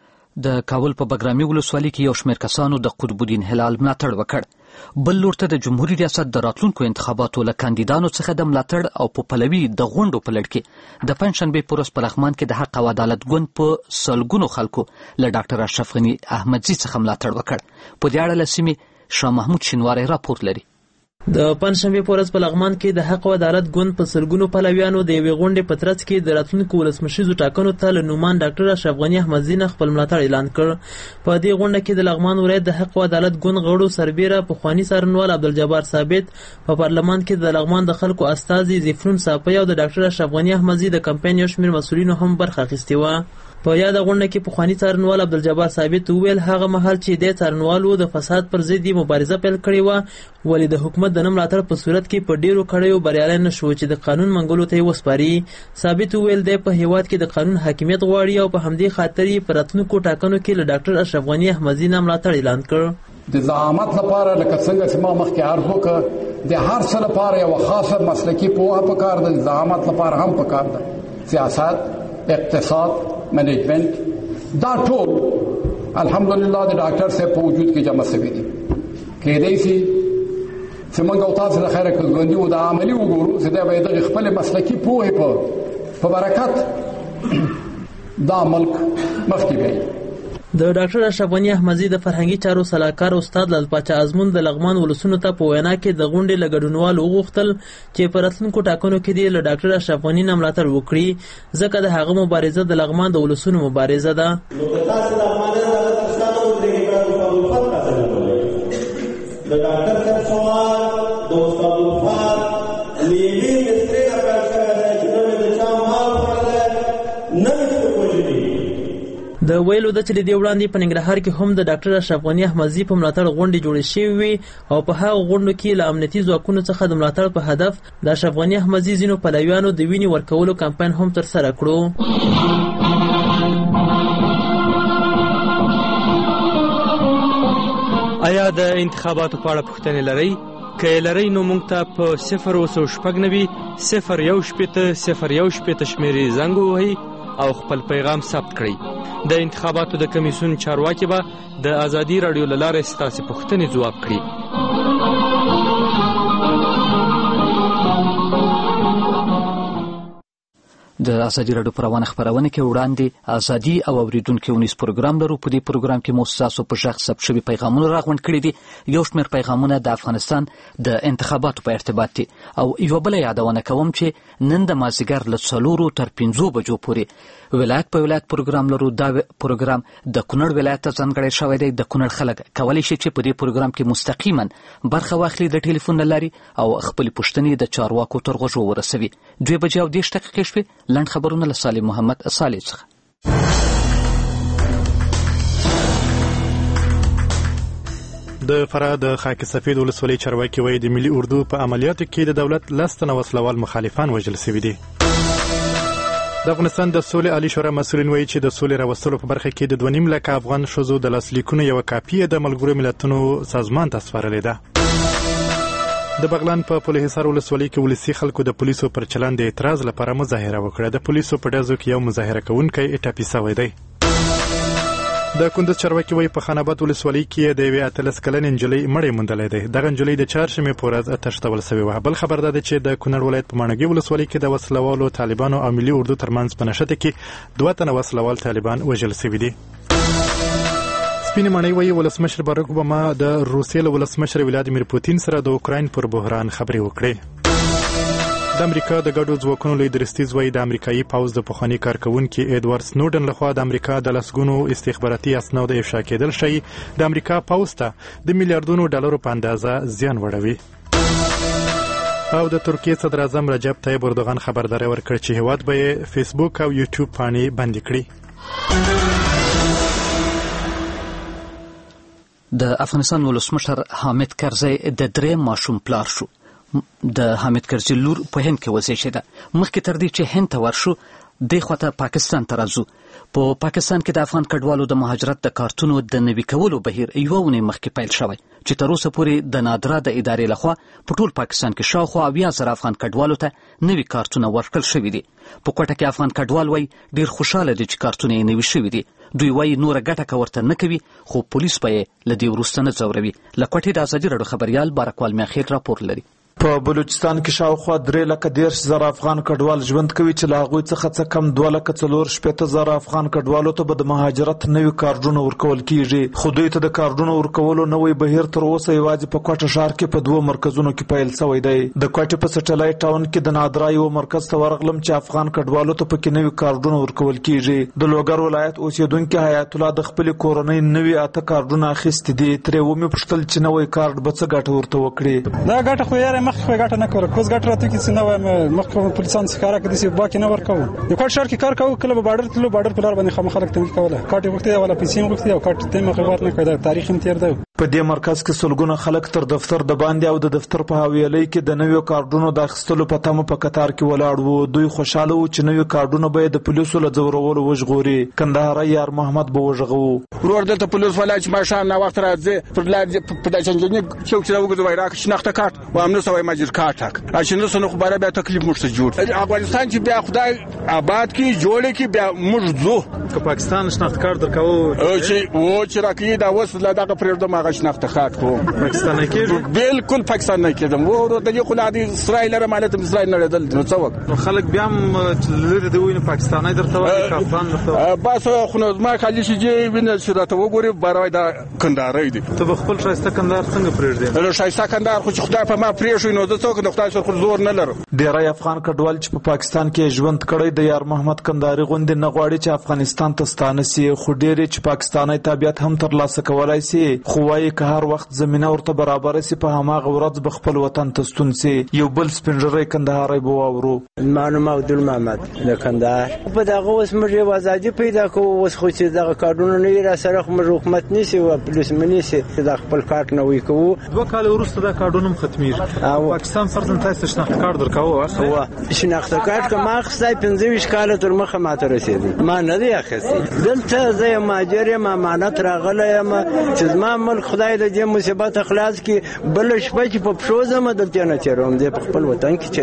د کابل په بګرامي ولسوالۍ کې یو شمېر کسانو د قطب الدین هلال ملاتړ وکړ. بل لور ته د جمهوري ریاست د راتلونکو انتخاباتو له کاندیدانو څخه د ملاتړ او په پلوي د غونډو په لړ کې د پنجشنبې په ورځ په لغمان کې د حق او عدالت ګوند په سلګونو خلکو له ډاکټر اشرف غني احمدزي څخه ملاتړ وکړ. په دې اړه له سیمې شاه محمود شینواری راپور لري. د پنجشنبې په ورځ په لغمان کې د حق او عدالت ګوند په سلګونو پلویانو د یوې غونډې په ترڅ کې د راتلونکو ولسمشریزو ټاکنو ته له نومان ډاکټر اشرف غني احمدزي نه خپل ملاتړ اعلان کړ. په دې غونډه کې د لغمان ولایت د حق او عدالت ګوند غړو سربیره پخواني څارنوال عبدالجبار ثابت، په پارلمان کې د لغمان د خلکو استازي زیفرون صافی او د ډاکټر اشرف غني احمدزي د کمپاین یو شمېر مسؤلینو هم برخه اخیستې وه. په یاده غونډه کې پخواني څارنوال عبدالجبار ثابت وویل هغه مهال چې د څارنوالو د فساد پر ضد مبارزه پیل کړې وه ولې د حکومت د نه ملاتړ په صورت کې په ډیرو کړیو بریالی نه شو چې د قانون منګولو ته یې وسپاري. ثابت وویل دی په هیواد کې د قانون حاکمیت غواړي او په همدې خاطر یې په راتلونکو ټاکنو کې له ډاکټر اشرف غني احمدزي نه ملاتړ اعلان کړ. د زعامت لپاره لکه څنګه چې ما مخکې عرض وکړ د هر څه لپاره یو خاصه مسلکي پوهه پکار ده. زعامت لپاره هم پکار ده. سیاست، اقتصاد، منیجمنت دا ټول الحمدلله د ډاکټر صاحب په وجود کې جمع شوي دي. کېدای شي چې موږ او تاسو د خیره ګوندي او د عملي وګورو چې دا به د خپل مسلکي پوهې په برکت دا ملک مخکې بیایي. د ډاکټر اشرف غني احمدزي د فرهنګي چارو سلاکار استاد لال پاچا ازمون د لغمان ولسونو ته په وینا کې د غونډې له ګډونوالو وغوښتل چې په راتلونکو ټاکنو کې دې له ډاکټر اشرف غني نه ملاتړ وکړي ځکه د هغه مبارزه د لغمان د ولسونو مبارزه ده. د ډاکټر صاحب سوال د استاد الفاظ لیلی مستری راکړل شوی دی چې د چا مال خوړلی نه وي کولی. د ویلو ده چې د دې وړاندې په ننګرهار کې هم د ډاکټر اشرف غني احمدزي په ملاتړ غونډې جوړې شوې وې او په هغو غونډو کې له امنیتي ځواکونو څخه د ملاتړ په هدف د اشرف غني احمدزي ځینو پلویانو د وینې ورکولو کمپاین هم ترسره کړو. آیا د انتخاباتو په اړه پوښتنې لرئ؟ که یې لرئ نو موږ ته په 09069 018 شمېرې زنګ ووهئ او خپل پیغام ثبت کړئ. د انتخاباتو د کمیسیون چارواکي به د ازادي راډیو له لارې ستاسې پوښتنې ځواب کړي. د ازادي راډیو په روانه خپرونه کې وړاندې ازادي او اوریدونکو ونیس پروګرام لرو. په دې پروګرام کې مو ستاسو په غږ ثبت شوي پیغامونه راغونډ کړي دي. یو شمېر پیغامونه د افغانستان د انتخاباتو په ارتباط دي او یوه بله یادونه کوم چې نن د مازدیګر له 4 تر 5 بجو پورې ولایت په ولایت پروګرام لرو. دا پروګرام د کونړ ولایت ته ځانګړی شوی دی. د کونړ خلک کولی شي چې په دې پروګرام کې مستقیما برخه واخلي د ټلیفون له لارې او خپلې پوښتنې د چارواکو تر غوږو ورسوي. 2:30 دقیقې شوې. لنډ خبرونه له صالح محمد صالح څخه. د فراه د خاک سفید ولسوالۍ چارواکي وایي د ملي اردو په عملیاتو کې د دولت 10 تنه وسلوال مخالفان وژل شوي دي. د افغانستان د سولې عالی شورا مسؤلین وایي چې د سولې راوستلو په برخه کې د 2.5 لک افغان ښځو د لاسلیکونو یو کاپي د ملګرو ملتونو سازمان ته سپارلې ده. د بغلان په پل حصار ولسوالۍ کې ولسي خلکو د پولیسو پر چلند د اعتراض لپاره مظاهره وکړه. د پولیسو په ډزو کې یو مظاهره کوونکی ټپي شوی دی. د کندوز چارواکي وایي په خان آباد ولسوالۍ کې د یوې 13 کلنې نجلۍ مړی موندلی دی. دغه نجلۍ د چهارشنبې په ورځ تښتول شوې وه. بل خبر دا دی چې د کونړ ولایت په ماڼوګي ولسوالۍ کې د وسلوالو طالبانو او ملي اردو ترمنځ په نښته کې 2 تنه وسلوال طالبان وژل شوي دي. سپینې ماڼۍ وایي ولسمشر باراک اوباما د روسیې له ولسمشر ولادیمیر پوتین سره د اوکراین پر بحران خبرې وکړې. د امریکا د ګډو ځواکونو لوی درستیز وایي د امریکایي پوځ د پخواني کارکوونکي ایډوارډ سنوډن لخوا د امریکا د لسګونو استخباراتي اسناد افشا کېدل شي د امریکا پوځ ته د میلیارډونو ډالرو په اندازه زیان وړوي. او د ترکیې صدر اعظم رجب طیب اردوغان خبرداری ورکړ چې هیواد به یې فیسبوک او یوټیوب پاڼې بندې کړي. د افغانستان ولسمشر حامد کرزی د 3 ماشوم پلار شو. د حامد کرزي لور په هند کې وزیږېده. مخکې تر دې چې هند ته ورشو دې خواته پاکستان ته راځو. په پاکستان کې د افغان کډوالو د مهاجرت د کارتونو د نوي کولو بهیر یوه اونۍ مخکې پیل شوی چې تر اوسه پورې د نادرا د ادارې لخوا په ټول پاکستان کې شاوخوا 80,000 افغان کډوالو ته نوي کارتونه ورکړل شوي دي. په کوټه کې افغان کډوال وایي ډېر خوشحاله دي چې کارتونه یې نوي شوي دي. دوی وایي نوره ګټه که ورته نه کوي خو پولیس به یې له دې وروسته نه ځوروي. له کوټې د ازادي راډیو خبریال بارکوال میاخیل راپور لري. په بلوچستان کې شاوخوا 3,10,000 افغان کډوال ژوند کوي چې له هغوی څخه څه کم 2,40,000 افغان کډوالو ته به د مهاجرت نوي کارډونه ورکول کیږي. خو دوی ته د کارډونو ورکولو نوی بهیر تر اوسه یوازې په کوټه ښار کې په 2 مرکزونو کې پیل شوی دی. د کوټې په سټلایټ ټاون کې د نادرا یو مرکز ته ورغلم چې افغان کډوالو ته پکې نوي کارډونه ورکول کیږي. د لوګر ولایت اوسیدونکي حیات الله د خپل کورنۍ نوي 8 کارډونه اخیستي دي. ترې ومې پوښتل چې نوی کارډ به څه ګټه ورته وکړي. دا ګټه خو یې مخکې ګټه نه کوله. کوز ګټه راته کې څه نه وایم مخکې پولیسان ښکارا کړي چې باکې نه ورکوو. د کوټ شهر کې کار کوو کله به بارډر تلو بارډر په لار باندې خامخا خلک تنګ کوله. کاټ وخت ولا پیسې وخت او کاټ ته مخابرات نه کړه. تاریخ هم تیر دی. په دې مرکز کې سلګونه خلک تر دفتر د باندې او د دفتر په حویلۍ کې د نویو کارډونو د اخیستلو په تمه په قطار کې ولاړ وو. دوی خوشاله وو چې نویو کارډونه به د پولیسو له ځورولو وژغوري. کندهاري یار محمد به وژغو. ورور دلته پولیس ولا چې ماشان نه وخت راځي پر لار په دچنجنی څوک چې وګوري راک شناخته کارت و امنو سوي ماجر کارت اشنو سن خبره به تکلیف مرسته جوړ. افغانستان چې بیا خدای آباد کی جوړ کی بیا موږ زو که پاکستان شناخته کارت درکاو چې راکې دا وس لا دغه پرېږده ما شناخته کارت پاکستان کې بالکل پاکستان نه کېدم. ورو د یو خلادي اسرائیل را مالت اسرائیل نه دل نو څوک خلک بیا لري دی ویني پاکستاني درته وایي افغان درته بس خو ما خالي شي چې ویني چې راته وګوري بروي دا کندهاري دي. ته خپل شایسته کندهار څنګه پرېږدې؟ نو شایسته کندهار خو خدای په ما پرېښوي نو د څوک د خدای سره زور نه لرم. ډیری افغان کډوال چې په پاکستان کې ژوند کړی د یار محمد کندهاري غوندې نه غواړي چې افغانستان ته ستانه سي. خو ډیری چې پاکستاني تابعیت هم ترلاسه کولای سي خو وايي که هر وخت زمينه ورته برابر سي په هماغه ورځ به خپل وطن ته ستون سي. یو بل سپینږیری کندهاري به واورو. مانو عبدل محمد د کندهار په دغه اوس موږ آزادي پیدا کوو. اوس خو چې دغه کارډونه نه را سره خو موږ حکومت نشي او پولیس منی سي د خپل کارت نه وی کوو. 2 کال وروسته دا کارډونه ختمیر. پاکستان فرضاً تاسو شناخت کارت درکاوه واخه شناخت کارت که ما خصای 15 کال تر مخه ماته رسیدي. ما نه دی اخیستی. دلته زه ماجر ما امانت راغلی یم چې ما ملک خدای د دې مصیبت خلاص کی بل شپه چې په پښو زما دلته نه چیرم دې په خپل وطن کې چیرم.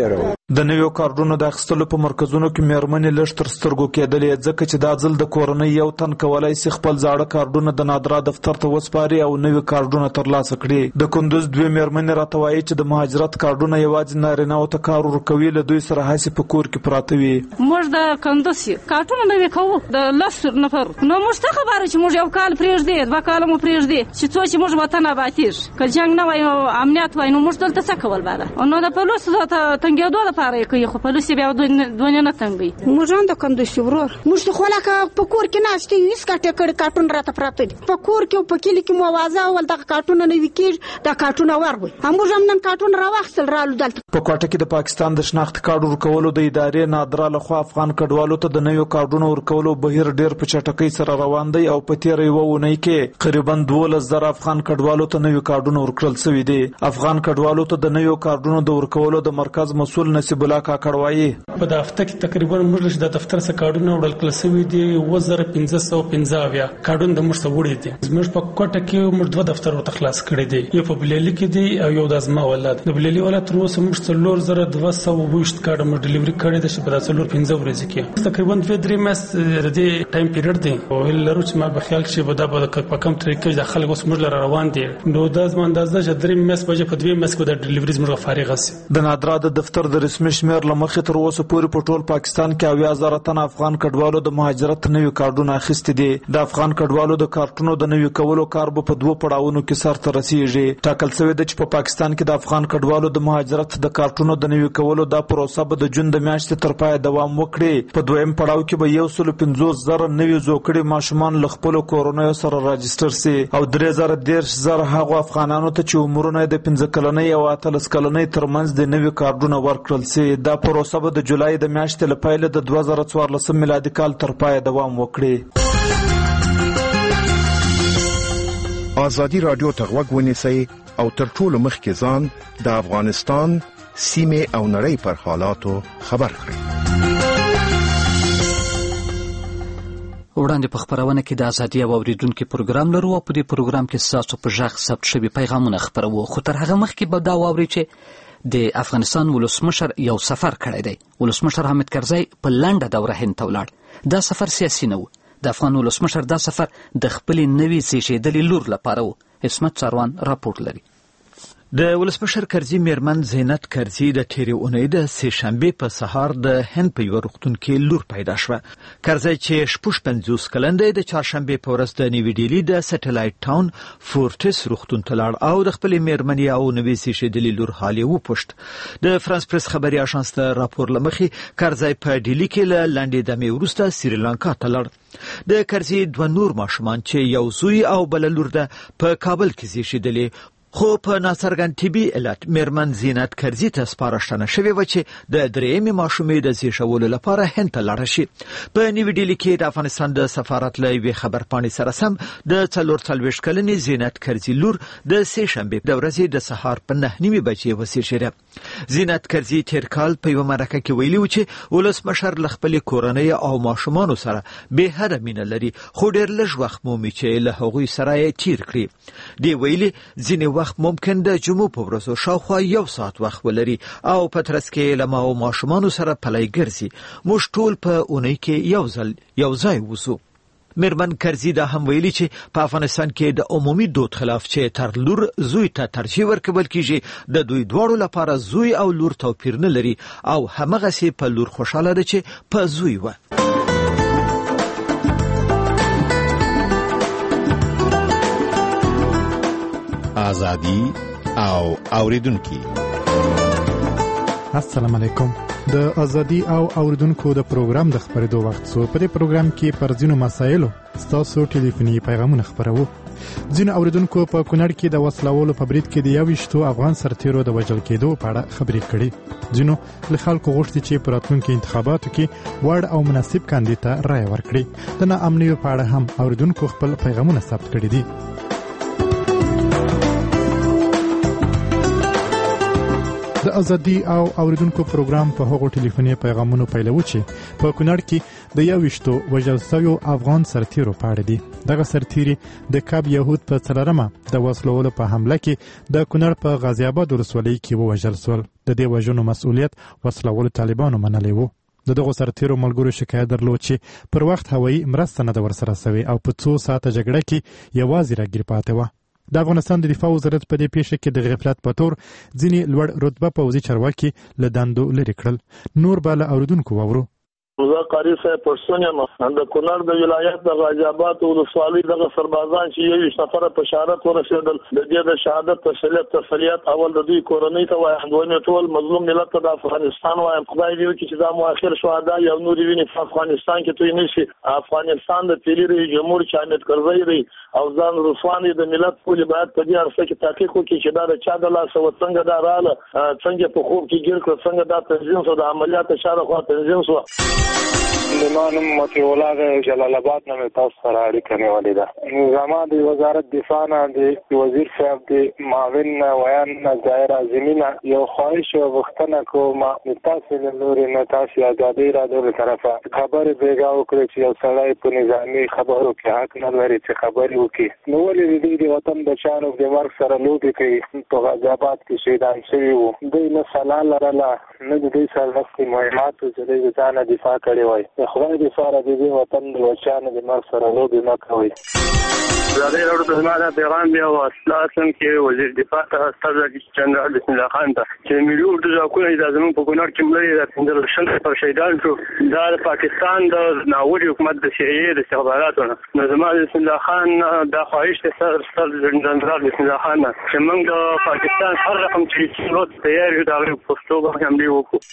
د نویو کارډونو د اخیستلو په مرکزونو کې میرمنې لږ تر سترګو کېدلې ځکه چې دا ځل د کورنۍ یو تن کولای شي خپل زاړه کارډونه د نادرا دفتر ته وسپاري او نوي کارډونه ترلاسه کړي. د کندوز دوه میرمنې راته وایي چې د مهاجرت کارډونه یوازې نارینه‌و ته کار ورکوي، له دوی سره هسې په کور کې پراته وي. موږ د کندوز کارټونه نوي کوو د 10 نفر، نو موږ ته خبره چې موږ یو کال پرېږدي 2 کاله مو پرېږدي چې څو چې موږ وطن آبادېږي، که جنګ نه وای او امنیت وای نو موږ دلته څه کول باید نو د پولیسو ته تنګېدو لپاره یې کوي، خو پولیس بیا دونه نه تنګوي. موږ هم د کندوز ورور موږ ته خو لکه په کور کې ناشته یو سکټه کړ کارټون راته پراته دي په کور کې په کلی کې موازه ول د کارټون نه وکړ د کارټون ورغوي موږ هم نن کارټون راوخسل رالو دلته. په کوټه کې د پاکستان د شناخت کارت ورکولو د ادارې نادرا لخوا افغان کډوالو ته د نویو کارډونو ورکولو بهیر ډیر په چټکۍ سره روان دی او په تیر یو ونی کې تقریبا 12,000 افغان کډوالو ته نویو کارډونه ورکړل شوي دي. افغان کډوالو ته د نویو کارډونو د ورکولو د مرکز مسؤل نصیب الله کاکړ وایي په دفتر کې تقریبا موږ د دفتر څخه کارډونه وړل کړل شوي دي 1515 کارډونه د موږ سره وړي دي. موږ په کوټه کې موږ 2 دفتر ورته خلاص کړی دي، یو په بلیلی کې دی او یو د ازما ولادت. د بلیلی ولادت تر اوسه موږ 4220 کارډ موږ ډیلیوري کړی دي چې په 4-5 ورځې کې تقریبا 2-3 میاشتې د ټایم پیریډ دی او لرو چې ما په خیال چې به دا په کم طریقې د خلک اوس موږ لره روان دي نو د زما اندازه چې 3 میاشتې بجې په 2 میاشتې د ډیلیوري موږ فارغ شي. د نادرا د دفتر د رسمي شمیر لمخې تر اوسه پورې په ټول پاکستان کې 80,000 تن افغان کډوالو د مهاجرت نوي کارډونه اخیستي دي. د افغان کډوالو د کارټونو د نوي کولو کار به په 2 پړاوونو کې سرته رسیږي. ټاکل شوی دی چې په پاکستان کې د افغان کډوالو د مهاجرت د کارټونو د نوي کولو دا پروسه به د جون د میاشتې تر پای دوام وکړي. په دویم پړاو کې به 150,000 نوي زوکړي ماشومان له خپل کورونو سره راجستر سي او 3,010 هغه افغانانو ته چې عمرونه د 15 کلنۍ او 13 کلنۍ ترمنځ د نوي کارډونه ورکړل سي. دا پروسه به د جولای د میاشتې له پیل د 2014 میلادي کال تر پای دوام وکړي. ازادي رادیو ته غوږ ونیسئ او تر ټولو مخکې ځان د افغانستان سیمې او نړۍ پر حالاتو خبر کړئ. وړاندې په خبرونه کې د ازادي او اوریدونکو پروګرام لرو او په دې پروګرام کې تاسو په ژغ ثبت شوي پیغامونه خبرو، خو تر هغه مخکې به دا واورئ چې د افغانستان ولسمشر یو سفر کړی دی. ولسمشر حامد کرزی په لنډه دوره هند ته ولاړ. دا سفر سیاسي نه و. د افغان ولسمشر دا سفر د خپلې نوې زیږېدلې لور لپاره و. عصمت ساروان راپورټ لري. د ولسمشر کرزي میرمن زینت کرزي د تیرې اونۍ د سه شنبه په سهار د هند په یو روغتون کې لور پیدا شوه. کرزي چې 55 کلن دی د چهارشنبه په ورځ د نیوی ډیلی د سټلایټ ټاون فورټس روغتون ته لاړ او د خپل میرمن او نوې زیږېدلې لور حال یې وپوښت. د فرانس پریس خبري اژانس ته راپور لمخې کرزي په ډیلی کې له لنډې دمې وروسته سریلانکا ته لاړ. د کرزي 2 نور ماشومان چې یو زوی او بل لور ده په کابل کې زیږېدلې، خو په ناڅرګند طبي علت میرمن زینت کرزي ته سپارښتنه شوې وه چې د درېیمې ماشومې د زیږولو لپاره هند ته لاړه شي. په نیوی ډیلی کې د افغانستان د سفارت له یوې خبرپاڼې سره سم د 44 کلنې زینت کرزي لور د سه شنبې د ورځې د سهار په 9:30 بجې وزیږېده. زینت کرزي تیر کال په یو مرکه کې ویلي و چې ولسمشر له خپلې کورنۍ او ماشومانو سره بې حده مینه لري، خو ډېر لږ وخت مومي چې له هغوی سره یې تیر کړي. دی ویلي ځینې وخت ممکن د جمعو په ورځو شاوخوا 1 ساعت وخت ولري او په ترڅ کې له ما او ماشومانو سره پلی ګرځي. موږ ټول په اونۍ کې یو ځای وځو. میرمن کرزي دا هم ویلي چې په افغانستان کې د عمومي دود خلاف چې تر لور زوی ته ترجیح ورکول کیږي د دوی دواړو لپاره زوی او لور توپیر نه لري او همغسې په لور خوشاله ده چې په زوی و. ازادي او اوریدونکو السلام علیکم. د ازادي او اوریدونکو د پروګرام د خبرېدو وخت سو په دې پروګرام کې پر ځینو مسایلو ستاسو ټلیفوني پیغامونه خبرو. ځینو اوریدونکو په کونړ کې د وسلوالو په برید کې د 21 افغان سرتیرو د وژل کېدو په اړه خبرې کړې. ځینو له خلکو غوښتي چې په راتلونکو انتخاباتو کې وړ او مناسب کاندید ته رائے ورکړي. د ناامنیو په اړه هم اوریدونکو خپل پیغامونه ثبت کړي دي. د ازادي او اوریدونکو پروګرام په هغو ټلیفوني پیغامونو پیلوي چې په کونړ کې د 21 وژل شویو افغان سرتیرو په اړه دي. دغه سرتیري د کاب یهود په څلورمه د وسلوالو په حمله کې د کونړ په غازی آباد ولسوالۍ کې ووژل شول. د دې وژنو مسؤلیت وسلوالو طالبانو منلی و. د دغو سرتیرو ملګرو شکایت درلود چې پر وخت هوایي مرسته نه ده ورسره سوې او په څو ساعته جګړه کې یوازې راګیر پاتې وه. د افغانستان د دفاع وزارت په دې پیښه کې د غفلت په تور ځینې لوړ رتبه پوځي چارواکي له دندو لرې کړل. نور به له اورېدونکو واورو. زه قاری صاحب پښتون یم. د کونړ د ولایت د غازي آباد ولسوالۍ دغه سربازان چې 21 نفره په شهادت ورسېدل، د دې د شهادت تسلیت اول د دوی کورنۍ ته وایم، دویم ټول مظلوم ملت ته د افغانستان وایم. خدای دې وکړي چې دا مو اخر شهدا یا نور ویني په افغانستان کې توی نشي. افغانستان د تیری رئیس جمهور حامد کرزی دی او ځان رسوان د ملت ټول باید په دې ارسه کې تحقیق وکړي چې دا د چا د لاس او څنګه دا رااله، څنګه په خوب کې ګیر کړ، څنګه دا تنظیم شو، د عملیات اشاره خو تنظیم شو. نوم مطیع الله د جلال آباد نه تاسو سره اړیکه نیولې ده. زما د وزارت دفاع نه د وزیر صاحب د معاون ویان ظاهر اعظمي نه یو خواهش او غوښتنه کوم تاسو له لوري نه تاسو ازادي راډیو له طرفه خبرې بیګا وکړي چې یو سړی په نظامی خبرو کې حق نه لري چې خبرې وکړي. نو ولې د وطن د چانو د مرګ سره لوبي کوي؟ په غازي آباد کې شهیدان شوي وو، دوی نه سلا لرله، نه د دوی سره نفسي مهماتو چې دوی ځان دفاع کړی وای. خدای دې سره د وطن د وچانو د مرګ سره لوبې نه کوي. زه د اردوګانو پیغام دی او اساساً کې وزیر دفاع ته استاد جنرال بسم الله خان ته چې ملي اردو ځواکونه د زمون په کونړ کې ملي د 15 پر شهیدان شو. دا د پاکستان د ناوړي حکومت د CIA د استخباراتو نه زما بسم الله خان د خواهش ته استاد جنرال بسم الله خان چې موږ د پاکستان هر رقم چې نو تیار یو د پښتو باندې هم دی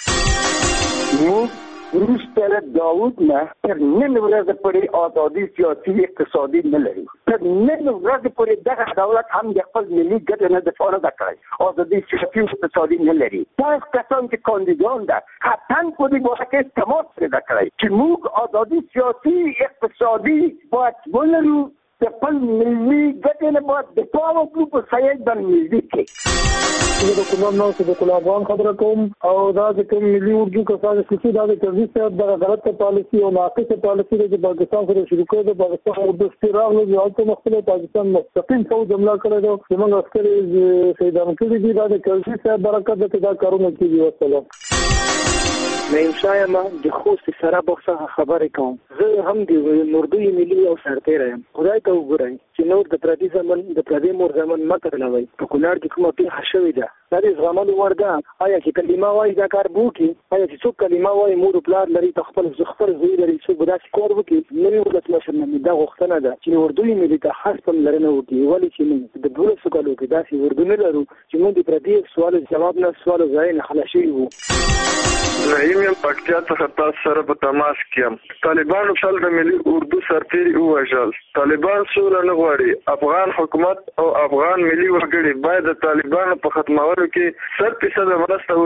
وکړو. وروسته له داود نه تر نن ورځې پورې ازادي سیاسي اقتصادي نه لري. تر نن ورځې پورې دغه دولت هم د خپل ملي ګټو نه دفاع نه کړی، ازادي سیاسي اقتصادي نه لري. دا کسان چې کاندیدان ده حتما په دې باره کې تماس پیدا کړی چې موږ ازادي سیاسي اقتصادي باید ولرو، د خپل ملي ګټو نه باید دفاع وکړو په سیاست باندې کې. زه د کونړ نه صدیق الله افغان خبره کوم او دا چې کوم ملي اردو کسان چې دا د کرزي صاحب د غلط پالیسي او ناقصه پالیسي د پاکستان سره شروع کړي، د پاکستان اردو استراغ له ځای مختلف پاکستان مستقیم فوج حمله کړی دی چې موږ عسکر شهیدان کړي دي. دا د کرزي صاحب برکت د دا کارونه کوي. والسلام. نیم شایم د خوست سره بخصه خبرې کوم. زه هم د اردوی ملي او سرتیر یم. خدای ته وګورئ چې نور د پردي زمن د پردي مور زمن مکه لوي. په کونړ کې کومه پیښه شوې ده دا د زغمل وړ ده. آیا چې کلمه وایي دا کار بوکي؟ آیا چې څوک کلمه وایي مور پلار لري خپل زخفر زوی لري چې بدا کار وکړي؟ نن ولت مشر نه دا غوښتنه ده چې اردوی ملي ته خاص پم لرنه وکړي. ولی چې موږ د دولت سکالو کې داسې اردو نه لرو چې موږ د پردي سوال جواب نه سوال ځای نه خلاصي وو. نعیم یم پکتیا څخه تاسو سره په تماس کې یم. طالبانو شل د ملي اردو سرتیري ووژل. طالبان سوله نه غواړي. افغان حکومت او افغان ملي وګړي باید د طالبانو په ختمولو کې 100% مرسته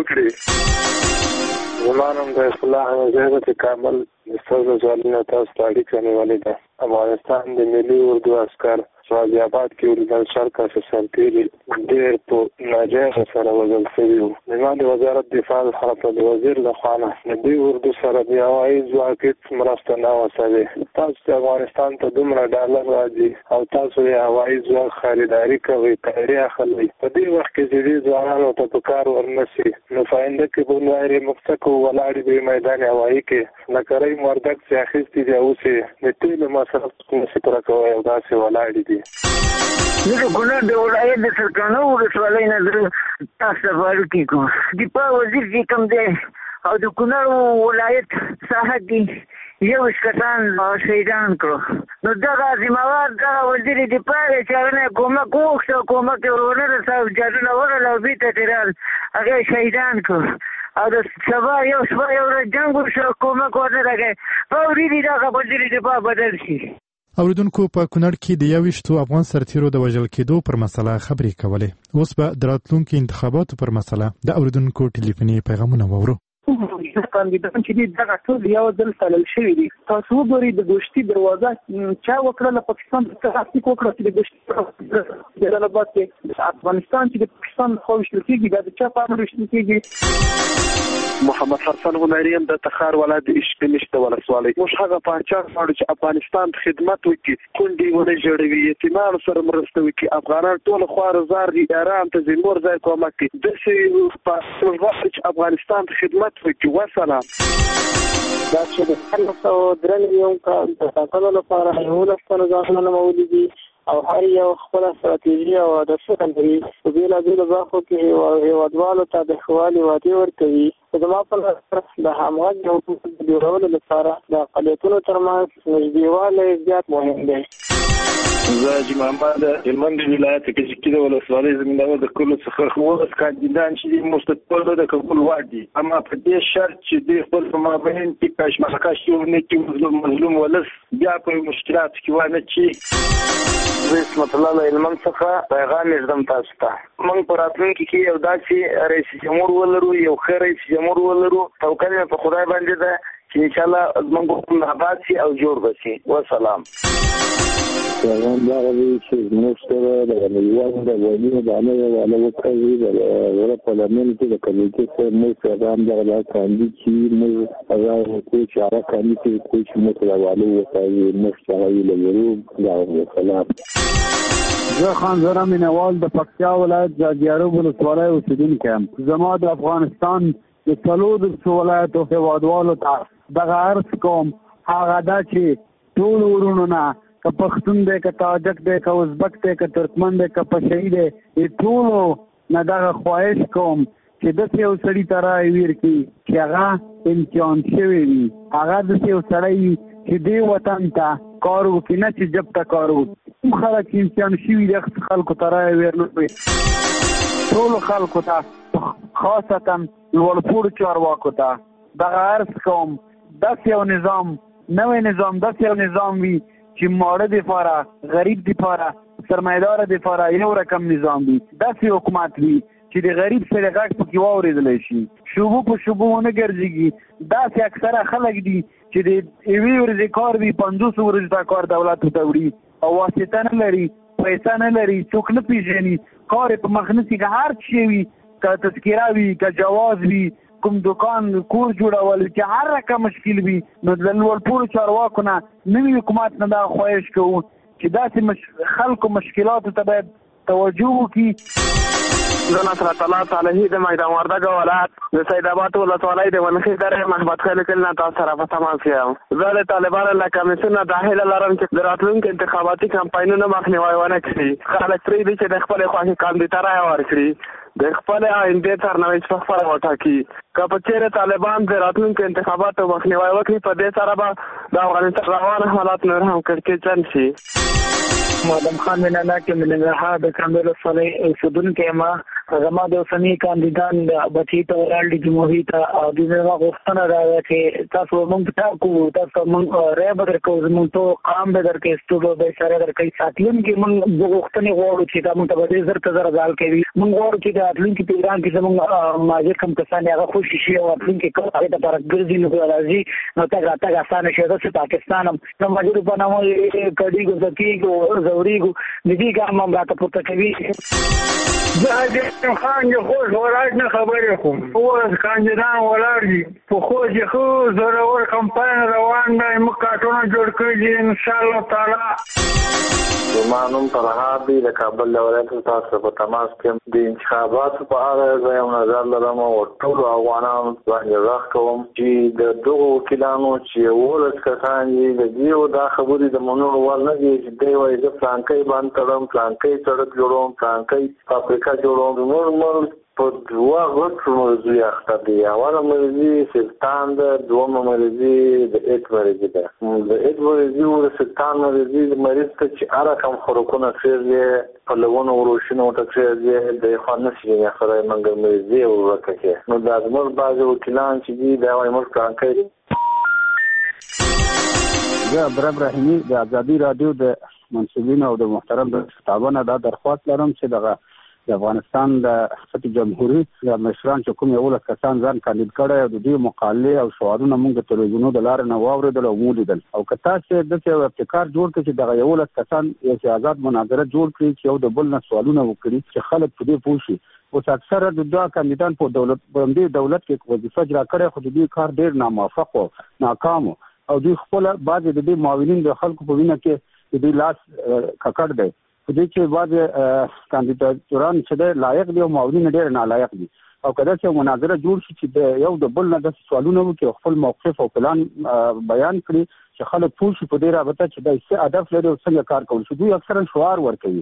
وکړي. زما نوم د اصلاح نظریت کامل د ستاسو ځوانانو تاسو ته اړیکه نیولې ده. افغانستان د ملي اردو عسکر غازي آباد کې ولیدل شل کسه سرتیري ډېر په ناجایزه سره وژل شوي وو. زما د وزارت دفاع څخه د وزیر لخوا نه د دوی اردو سره د هوایي ځواک هېڅ مرسته نه وه شوې. تاسو چې افغانستان ته دومره ډالر راځي او تاسو د هوایي ځواک خریداري کوئ، تیاري اخلئ، په دې وخت کې چې دې ځوانانو ته په کار ورنشي نو فاینده کې به نوایرې مقصد ولاړې دي میدان هوایي کې لکرۍ مردک چې اخیستي دي اوس یې د تیلو مصرف نشي پوره کوی او داسې ولاړې دي. زه د کونړ د ولایت د سرکانو ولسوالۍ نه زه تاسو ته فاروقي کوم. دفاع وزیر چې کوم دی او د کونړ ولایت ساحه کې 21 کسان شهیدان کړو. نو دغه ذمہوار دغه وزیر دفاع چې هغه نه کومک وکړو، کومک یې ورونه رساو، جادونه ورله او بیرته تېرال هغه شهیدان کړو او د سبا یو ورځ جنګ وشو، کومک ورنه راغی. فوري دې دغه وزیر دفاع بدل شي. اوریدونکو په کونړ کې د 21 افغان سرتیرو د وژل کېدو پر مسله خبرې کولې. اوس به د راتلونکو انتخاباتو پر مسله د اوریدونکو ټلیفوني پیغامونه واورو. کاندیدان چې دي دغه ټول یو ځل تلل شوي دي. تاسو وګورئ د ګوشتي دروازه چا وکړله پاکستان تحقیق وکړه چې د ګوشتي جلالاباد کې افغانستان چې د پاکستان خوا ویشتل کېږي دا د چا په امر ویشتل کېږي. محمد حسن هنري د تخار ولایت اشکمشت ولسوالۍ. موږ هغه پاچا غواړو چې افغانستان ته خدمت وکړي، کونډې ونه جوړوي، یتیمانو سره مرسته وکړي، افغانان ټول خوار زار دي، ایران ته ځي، نور ځای کومک کوي. داسې موږ غواړو چې افغانستان ته خدمت وکړي. وسلام. دا چې د 1993 کال د ټاکنو لپاره 11 تنه ځوانان موجودي او هر یو خپل استراتیژي او هدفونه لري. په بېلابېلو برخو کې هېوادوالو ته د ښه والي وعدې ورکوي. زما په نظر د همغږي حکومت د جوړولو لپاره د اقلیتونو ترمنځ نږدېوالی زیات مهم دی. زه حاجي محمد هلمند ولایت کجکي د ولسوالۍ زمینداور د کلو څخه 11 کاندیدان چې موږ ته ټول د قبول وړ دي، اما په دې شرط چې د خپل مابین کې کشمکش نه کې مظلوم ولس بیا په مشکلات کې ونه چی. زه اسمت الله له هلمند څخه پیغام نږدم تاسو ته. موږ په راتلونکي کې یو داسې رئیس جمهور ولرو، یو ښه رئیس جمهور ولرو. توکل مې په خدای باندې ده چې انشاءالله زموږ حکومت آباد شي او جوړ به شي. وسلام. پیغام دا غوي چې موږ سره د نړیوالو د وایي د عمل والا وکړي د غره پارلمان کې د کمیټې سره موږ پیغام دا کاندي چې موږ هغه کوم چې هغه کاندي چې کوم چې موږ د والو وکړي موږ سره یې دا وسلام. زه خان زره مینوال د پکتیا ولایت جاجیارو ولسوالۍ اوسیدونکی یم. زما د افغانستان د څلورو ولایتو هېوادوالو ته دغه عرض کوم هغه دا چې ټول ورونو نه که پښتون دی، که تاجک دی، که ازبک دی، که ترکمن دی، که پشهی دی، ټولو نه دغه خواهش کوم چې داسې یو سړي ته رایې ورکړي چې هغه امتحان شوی وي، هغه داسې یو سړی وي چې دې وطن ته کار وکړي، نه چې جب ته کار وکړي. کوم خلک چې امتحان شوي دي هغه خلکو ته رایې ورنکړي. ټولو خلکو ته خاصتا لوړپوړو چارواکو ته دغه عرض کوم داسې یو نظام، نوی نظام، داسې یو نظام وي چې ماړه دپاره، غریب دپاره، سرمایه‌دار دپاره یو رقم نظام وي. داسې حکومت وي چې د غریب سره غږ پکې واورېدلی شي، شوبو په شوبو ونه ګرځېږي. داسې اکثره خلک دي چې د یوې ورځې کار وي 50 ورځې دا کار دولت ته وړي او واسطه نه لري، پیسه نه لري، څوک نه پېژني، کار یې په مخ نسي. که هر شی وي، که تذکره وي، که جواز وي، کوم دکان کور جوړول، چې هر رقم مشکل وي، نو د لوړپوړو چارواکو نه نوي حکومت نه دا خواهش کوو چې داسې خلکو مشکلاتو ته باید توجه وکړي. زه نصرت الله صالحي د میدان وردګ ولایت د سیدآباد ولسوالۍ د ونخي درې محمد خلیل کلنا تاسو سره په تماس یم. زه د طالبانو له کمیسیون نه د هیله لرم چې د راتلونکي انتخاباتي کمپاینونو مخنیوی ونه کړي. خلک پرېږدي چې د خپلې خوښې کاندید ته رایه ورکړي، د خپلې آینده سرنوشت په خپله وټاکي. که په چېرې طالبان د راتلونکو انتخاباتو مخنیوی وکړي، په دې سره به د افغانستان روان حالات نور هم کړکېچن شي. مادم خان مینانا کې ملنګرهار د کامبل ولسوالۍ اوسیدونکی یم. زما د اوسني کاندیدان بچي ته ولاړ دي جمهوري ته او د زما غوښتنه دا ده چې تاسو موږ ټاکو، تاسو موږ رایه به درکوو، زموږ تو قام به درکوي، ستورو به اشاره درکوي. راتلونکي موږ غوښتنې غواړو چې دا موږ ته به ډېر زر ته زر ځال کوي. موږ غواړو چې د راتلونکي په ایران کې زموږ مهاجر کم کسان هغه خوشي شي او راتلونکي کله هغې ته پاره ګرځي نو راځي نو تګ راتګ اسانه شي. داسې پاکستان هم د مهاجرو په نامه کډېږو، زکېږو، ځورېږو، د دې ګام هم راته پورته کوي. زه حاجي خان د خوست ولایت نه خبرې کوم. اوس کاندیدان ولاړ دي په خوست کې ښه زورور کمپاین روان دی، موږ کارټونه جوړ کړي دي انشاءالله تعالی. زما نوم فرهاد دی، د کابل له ولایت تاسو په تماس کې د انتخاباتو په اړه زه یو نظر لرم او ټولو افغانانو باندې غږ کوم چې د دغو وکیلانو چې 11 کسان دي د دې دا خبرې د منلو وړ نه دي چې دوی وایي زه پلانکی باندې تړم، پلانکی سړک جوړوم، پلانکی فابریکه جوړوم. نور په دوه غټو موضوع اخته دي. اوله موضوع سلطان ده، دومه موضوع د ایډ مریضي ده. د ایډ مریضي او د سلطان مریضي مریض ته چې هر رقم خوراکونه خېږي، پلونه وروشونه ورته خېږي، د خوند نه شي سره منګل مریضي ورکه کې. نو دا زموږ بعضې وکیلان چې دي دا وایي موږ پلانکی. زه عبدالرب رحیمي د ازادي راډیو د منصوبینو او د محترم شتابانو دا درخواست لرم چې دغه د افغانستان د ریاست جمهوریت د مشران چې کوم 11 کسان ځان کاندید کړي او د دې مقالې او سوالونه موږ د تلویزیونو د لارې نه واوریدل او مولیدل او که تاسو د څه ابتکار جوړ کړئ چې د 11 کسان یو آزاد مناظره جوړ کړي چې یو د بل نه سوالونه وکړي چې خلک په دې پوه شي. اوس اکثره د دوه کاندیدان په دولت کې وظیفه اجرا کړي خو د دې کار ډیر ناموفق او ناکام او دوی خپل بعض د دې معاونین د خلکو په وینه کې د دې لاس ککړ دی په دې چې بعض کاندیدان چې لایق دي او معاونین ډیر نالایق دي او کله چې مناظره جوړ شي چې یو د بل نه د سوالونه وکړي خپل موقف او پلان بیان کړي چې خلک پوه شي په دې رابطه چې د څه هدف لري او څنګه کار کوي. دوی اکثرا شعار ورکوي.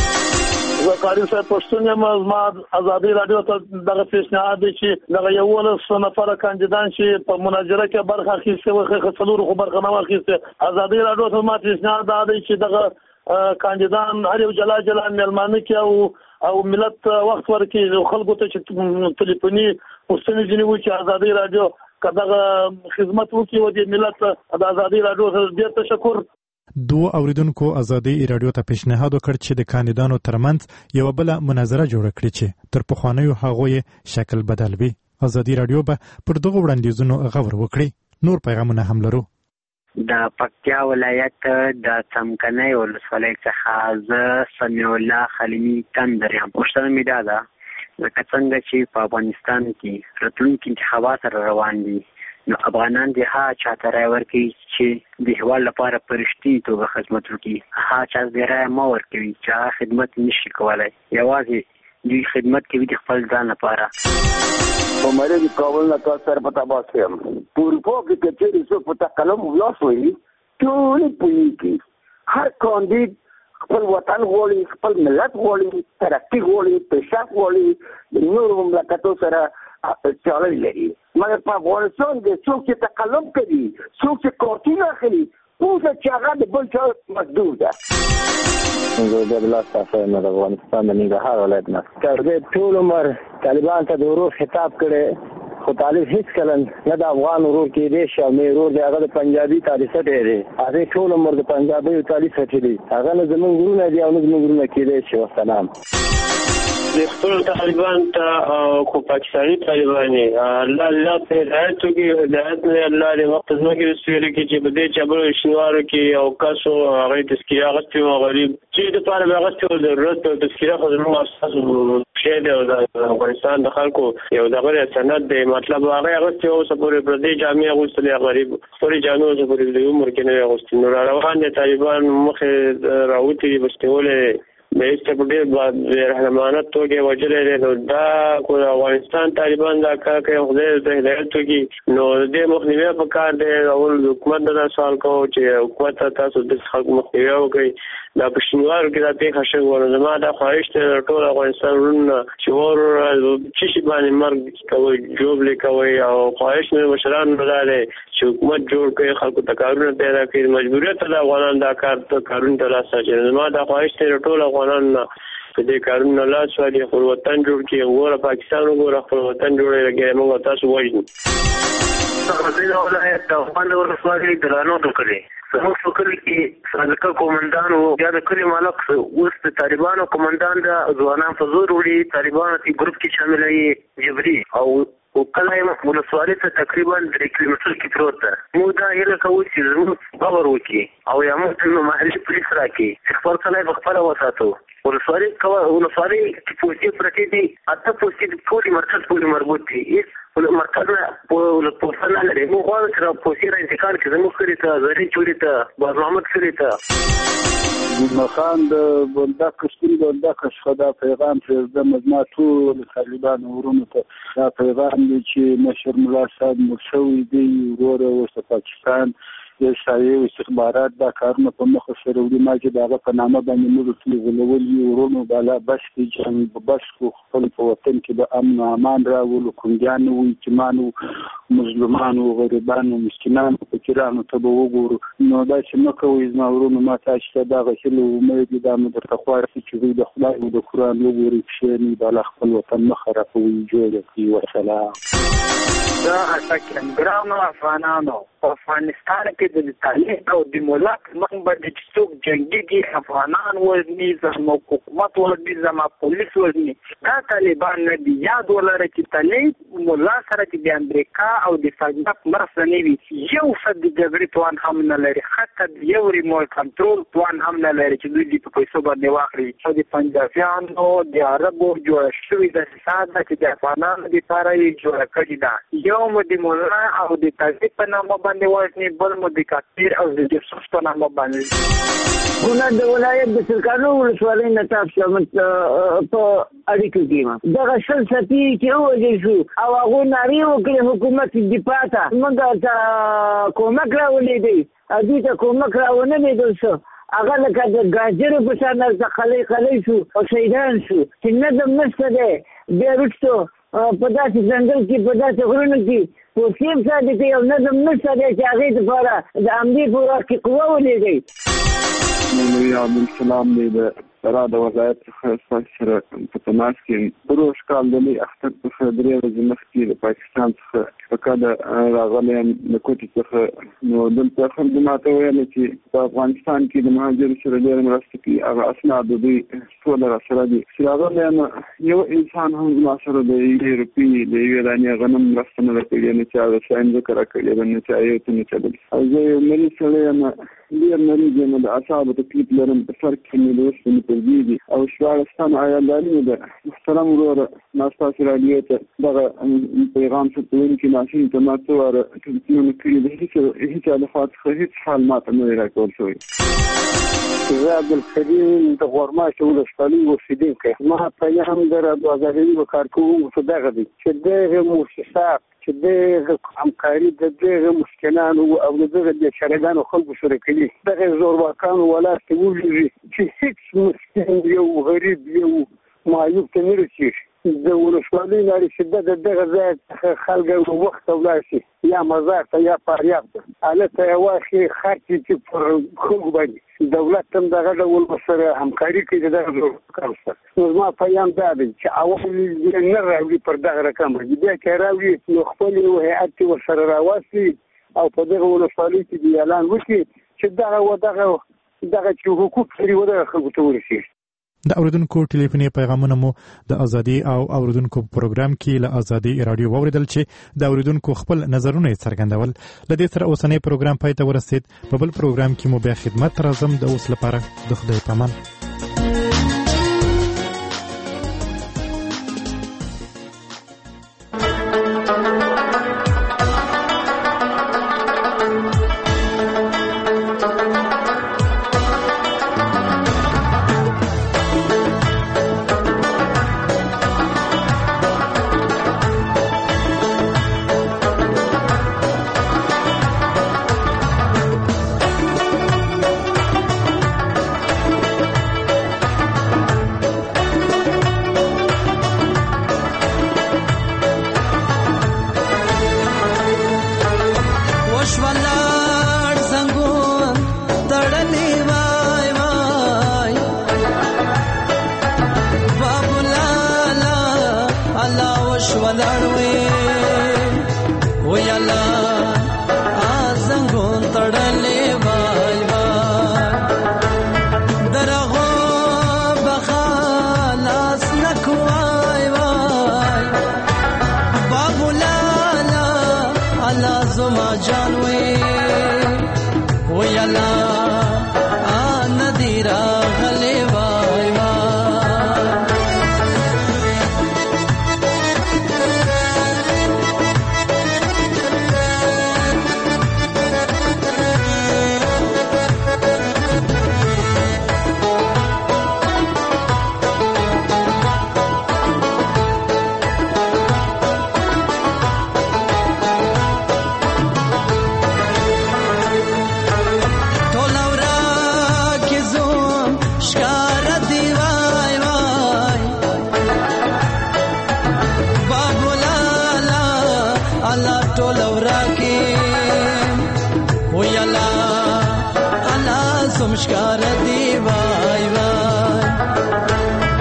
زه قاری صاحب پښتون یم. زما ازادي رادیو ته دغه پیشنهاد دی چې دغه 11 نفر کاندیدان چې په مناظره کې برخه اخیستې وي خلک خو برخه نه واخیسته. ازادي رادیو ته ما پیشنهاد دی چې دغه کاندیدان هر یو جلا مېلمانه کې او ملت وخت ورکړي خلکو ته چې ټلیفوني پوښتنې ځینې وي چې ازادي رادیو کداغه خدمت وکړي او د ملت د ازادي رادیو سره ډیر تشکر. دوه اوریدونکو ازادي رادیو ته پیشنهاد وکړ چې د کاندیدانو ترمنځ یو بل مناظره جوړ کړي چې تر پخوانیو هغوی شکل بدل وي. ازادي رادیو به پر دغه وړاندیزونو غور وکړي. نور پیغامونه هم لرو. د پکتیا ولایت د څمکنۍ ولسوالۍ څخه زه سمیع الله خلیمي تندر یم. پوښتنه مې دا ده لکه څنګه چې په افغانستان کې راتلونکي انتخابات روان دي نو افغانان د ها چاته رای ورکوي چې د هیواد لپاره په رښتینې توګه خدمت وکړي. ها چا د رای ما ورکوي چې هغه خدمت نشي کولی، یوازې دوی خدمت کوي د خپل ځان لپاره. په مری د کابل نه تاسو سره په تاسو یم پورپو کې کچېری سو په تکلم ولاسوي ټول پويږي هر کاندید خپل وطن غواړي، خپل ملت غواړي، ترقي غواړي، پیشرفت غواړي، د نورو مملکتونو سره چاړه لري. مګر په افغانستان کې څوک چې تکلم کوي، څوک چې کارتونه اخلي، پوهه چې هغه د بل چا مزدور ده. زه د الله ستاسو نه د افغانستان د ننګرهار ولایت نه تر دې ټول عمر طالبان ته د ورور خطاب کړي، خو طالب هیڅ کله نه د افغان ورور کې دی چې مې ورور دی هغه د پنجابي تاریخ ته دی. هغه ټول عمر د پنجابي تاریخ ته دی، هغه نه زمونږ ورونه دی او نه زمونږ ورونه کې دی. چې والسلام د خپل طالبان ته خو پاکستاني طالبان الله په هدایت کې هدایت نه الله د وخت زما کې رسېږي چې په دې چبل شنوارو کې او کاسو هغه تذکیره غوښتي او غریب چې د پاره هغه ضرورت او تذکیره خو زموږ اساس شه دی او د افغانستان د خلکو یو دغه سند دی مطلب هغه غوښتي او سپورې پر دې جامع غوښتي غریب خوري جامع او سپورې د عمر کې نه غوښتي نو روان دي طالبان مخه راوتی بستوله د استبداد بعد رحمانت توګه وجلې نو دا کو افغانستان طالبان دا کار کوي خدای ته هدایت کوي نو دې مخنیوي په کار دی او حکومت دا سوال کوي چې حکومت تاسو د خلک مخنیوي وکړي دا په شینوارو کې دا پیښه شوه زما دا خواهش ته ټول افغانستان ورونه چې ور چې شي باندې مرګ کوي جوب لیکوي او خواهش مې مشران ملاله چې حکومت جوړ کړي خلکو ته کارونه پیدا کړي مجبوریت ده افغانان دا کارونه ترلاسه کړي زما دا خواهش ته ټول افغانان په دې کارونه لاس والی خپل وطن جوړ کړي وګوره پاکستان وګوره خپل وطن جوړ لګي موږ تاسو وایو څنګه ولایت د افغان ولسوالۍ درانو کړي زموږ فکر کې صادقه کومندان او یا د کلی مالک اوس د طالبانو کومندان د ځوانان په زور وړي طالبانو په ګروپ کې شامل دي جبري او کله ولسوالۍ ته تقریبا 3 کیلومتر کې پروت ده موږ دا یې کوو چې زموږ باور وکړي او یا موږ د محلي پولیس راکړي چې خپل ځای په خپل وساتو ولسوالۍ چې پولیس پرته دي اته پولیس ټول مرکز پورې مربوط دي مرکز په پوسټ لري موږ غواړو چې پولیس را انتقال کړي زموږ کړي ته زری چوري ته باز محمد کړي ته مخان د بنده کشخدا پیغام پرېږدم زما ټول طالبان ورونو ته دا پیغام دی چې مشر ملا صاحب مړ شوی دی وروره اوس د پاکستان د شایع استخبارات دا کارونه په مخه سره وړي ما چې دغه په نامه باندې موږ ټول غولولي ورونو بالا بس کې جنګ بس خپل په وطن کې د امن او امان راولو کومګانو یتیمانو مظلومانو غریبانو مسکینانو فقیرانو ته به وګورو نو دا چې نو کوي زما ورونو ما تاسو ته دا غوښتل امید دي د درته خواري چې د خدای او د قران وګوري چې بالا خپل وطن نه خرابوي جوړ کړي. والسلام. دا اتکه ګرانو افغانانو په افغانستان کې د تعلیم او د ملت من باندې چې څوک جنگي دي افغانان وزني زموږ حکومت وزني زموږ پولیس وزني دا طالبان نه دي. یاد ولره چې طالب مولا سره چې د امریکا او د سازمان مرسته نه وي یو څه د جګړې توان هم نه لري، حتی یو ریموټ کنټرول توان هم نه لري چې دوی په پیسو باندې واخلي. او د پنجابیانو د عربو جوړ شوي د ساده چې د افغانانو لپاره یې جوړ کړی دا یو مو د مولا او د طالب په نامه باندې وژني، بل مو د کافر او د جاسوس په نامه باندې. کونړ د ولایت د سرکانو ولسوالۍ نه تاسو په اړیکو کې دغه شل ساتي چې وځي شو او هغه ناری وکړي حکومت دفاع ته موږ ته کومک راولې دي ادي ته کومک راونه نه دي شو هغه لکه د ګاجر په شان د خلې شو او شهیدان شو چې نه د مسته ده بیا وروسته په داسې ځنګل کې په داسې غرونو کې پوسیم ساتي کې یو نظم نشته دی چې هغې دپاره د همدې په وخت کې قوه ولېږئ. مولوي عبدالسلام دی د فراه د ولایت څخه ستاسو سره په تماس کې پروش کال د لوی اختر څخه 3 ورځې مخکې د پاکستان څخه په کډه راغلی یم د کوټې څخه. نو دلته خلکو ماته ویل چې په افغانستان کې د مهاجرو سره ډېره مرسته کوي، هغه اسناد د دوی ټول راسره دي. چې راغلی یم یو انسان هم زما سره د 1 روپۍ د 1 دانې غنم مرسته نه ده کړې، نه چا د شاین ذکر راکړې ده، نه چا یو څه نه چلل. او زه یو مریض سړی یم، ډېر مریض یم، د اعصابو تکلیف لرم، په سر کې مې د اوسپنې پرزې دي او 14 تنه عیالداري مې ده. محترم وروره ما ستاسو راډیو ته دغه پیغام څرخوونکي ماشین ته ما څو واره ټلفونونه کړي د هېچا لخوا څخه هېڅ حال ما ته نه دی راکول شوی. زه عبدالکریم د غورماشو ولسوالۍ اوسېدونکی یم. ما په هم د راډیو ازادۍ کارکوونکو دغه دی چې دغه مؤسسات چې دغه همکاري د دغه مسکینانو او دغه بېچارهګانو خلکو سره کوي، دغه زورواکانو ولاس ته وویږي چې هېڅ مسکین یو غریب یو معیوب ته نه رسېږي. د ولسوالۍ نه چې دغه ځای څخه خلک وخت ولاړ شي یا مزار ته یا فاریاب ته هلته یې واخلي خرڅ چې پر خلکو باندې دولت هم دغه ډول ورسره همکاري کوي د دغه زورواکانو سره. نو زما پیام دا دی چې اول نه راوړي پر دغه رقم باندې، بیا که راوړي نو خپل یو هیئت یې ورسره راواستي او په دغه ولسوالۍ کې د اعلان وکړي چې دغه چې حقوق لري ودغه خلکو ته ورسېږي. د اوریدونکو ټلیفوني پیغامونه مو د ازادي او اوریدونکو پروګرام کې له ازادي رادیو واوریدل چې د اوریدونکو خپل نظرونه څرګندول. لدې سره اوسنۍ پروګرام پای ته ورسید. په بل پروګرام کې مو بیا خدمت راځم. د اوس لپاره د خدای پامان.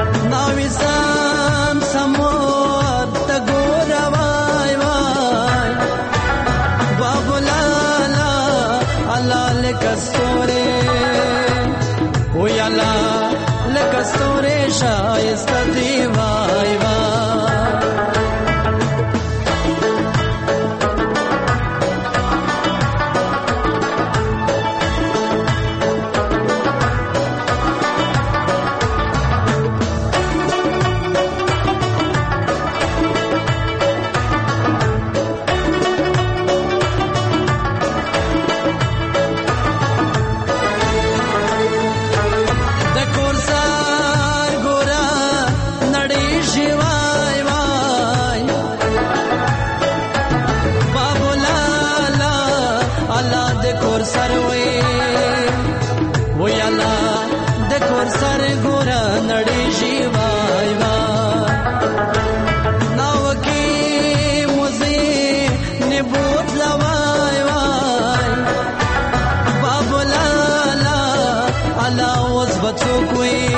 Now we some more the go away. شایسته دی وای وای Queen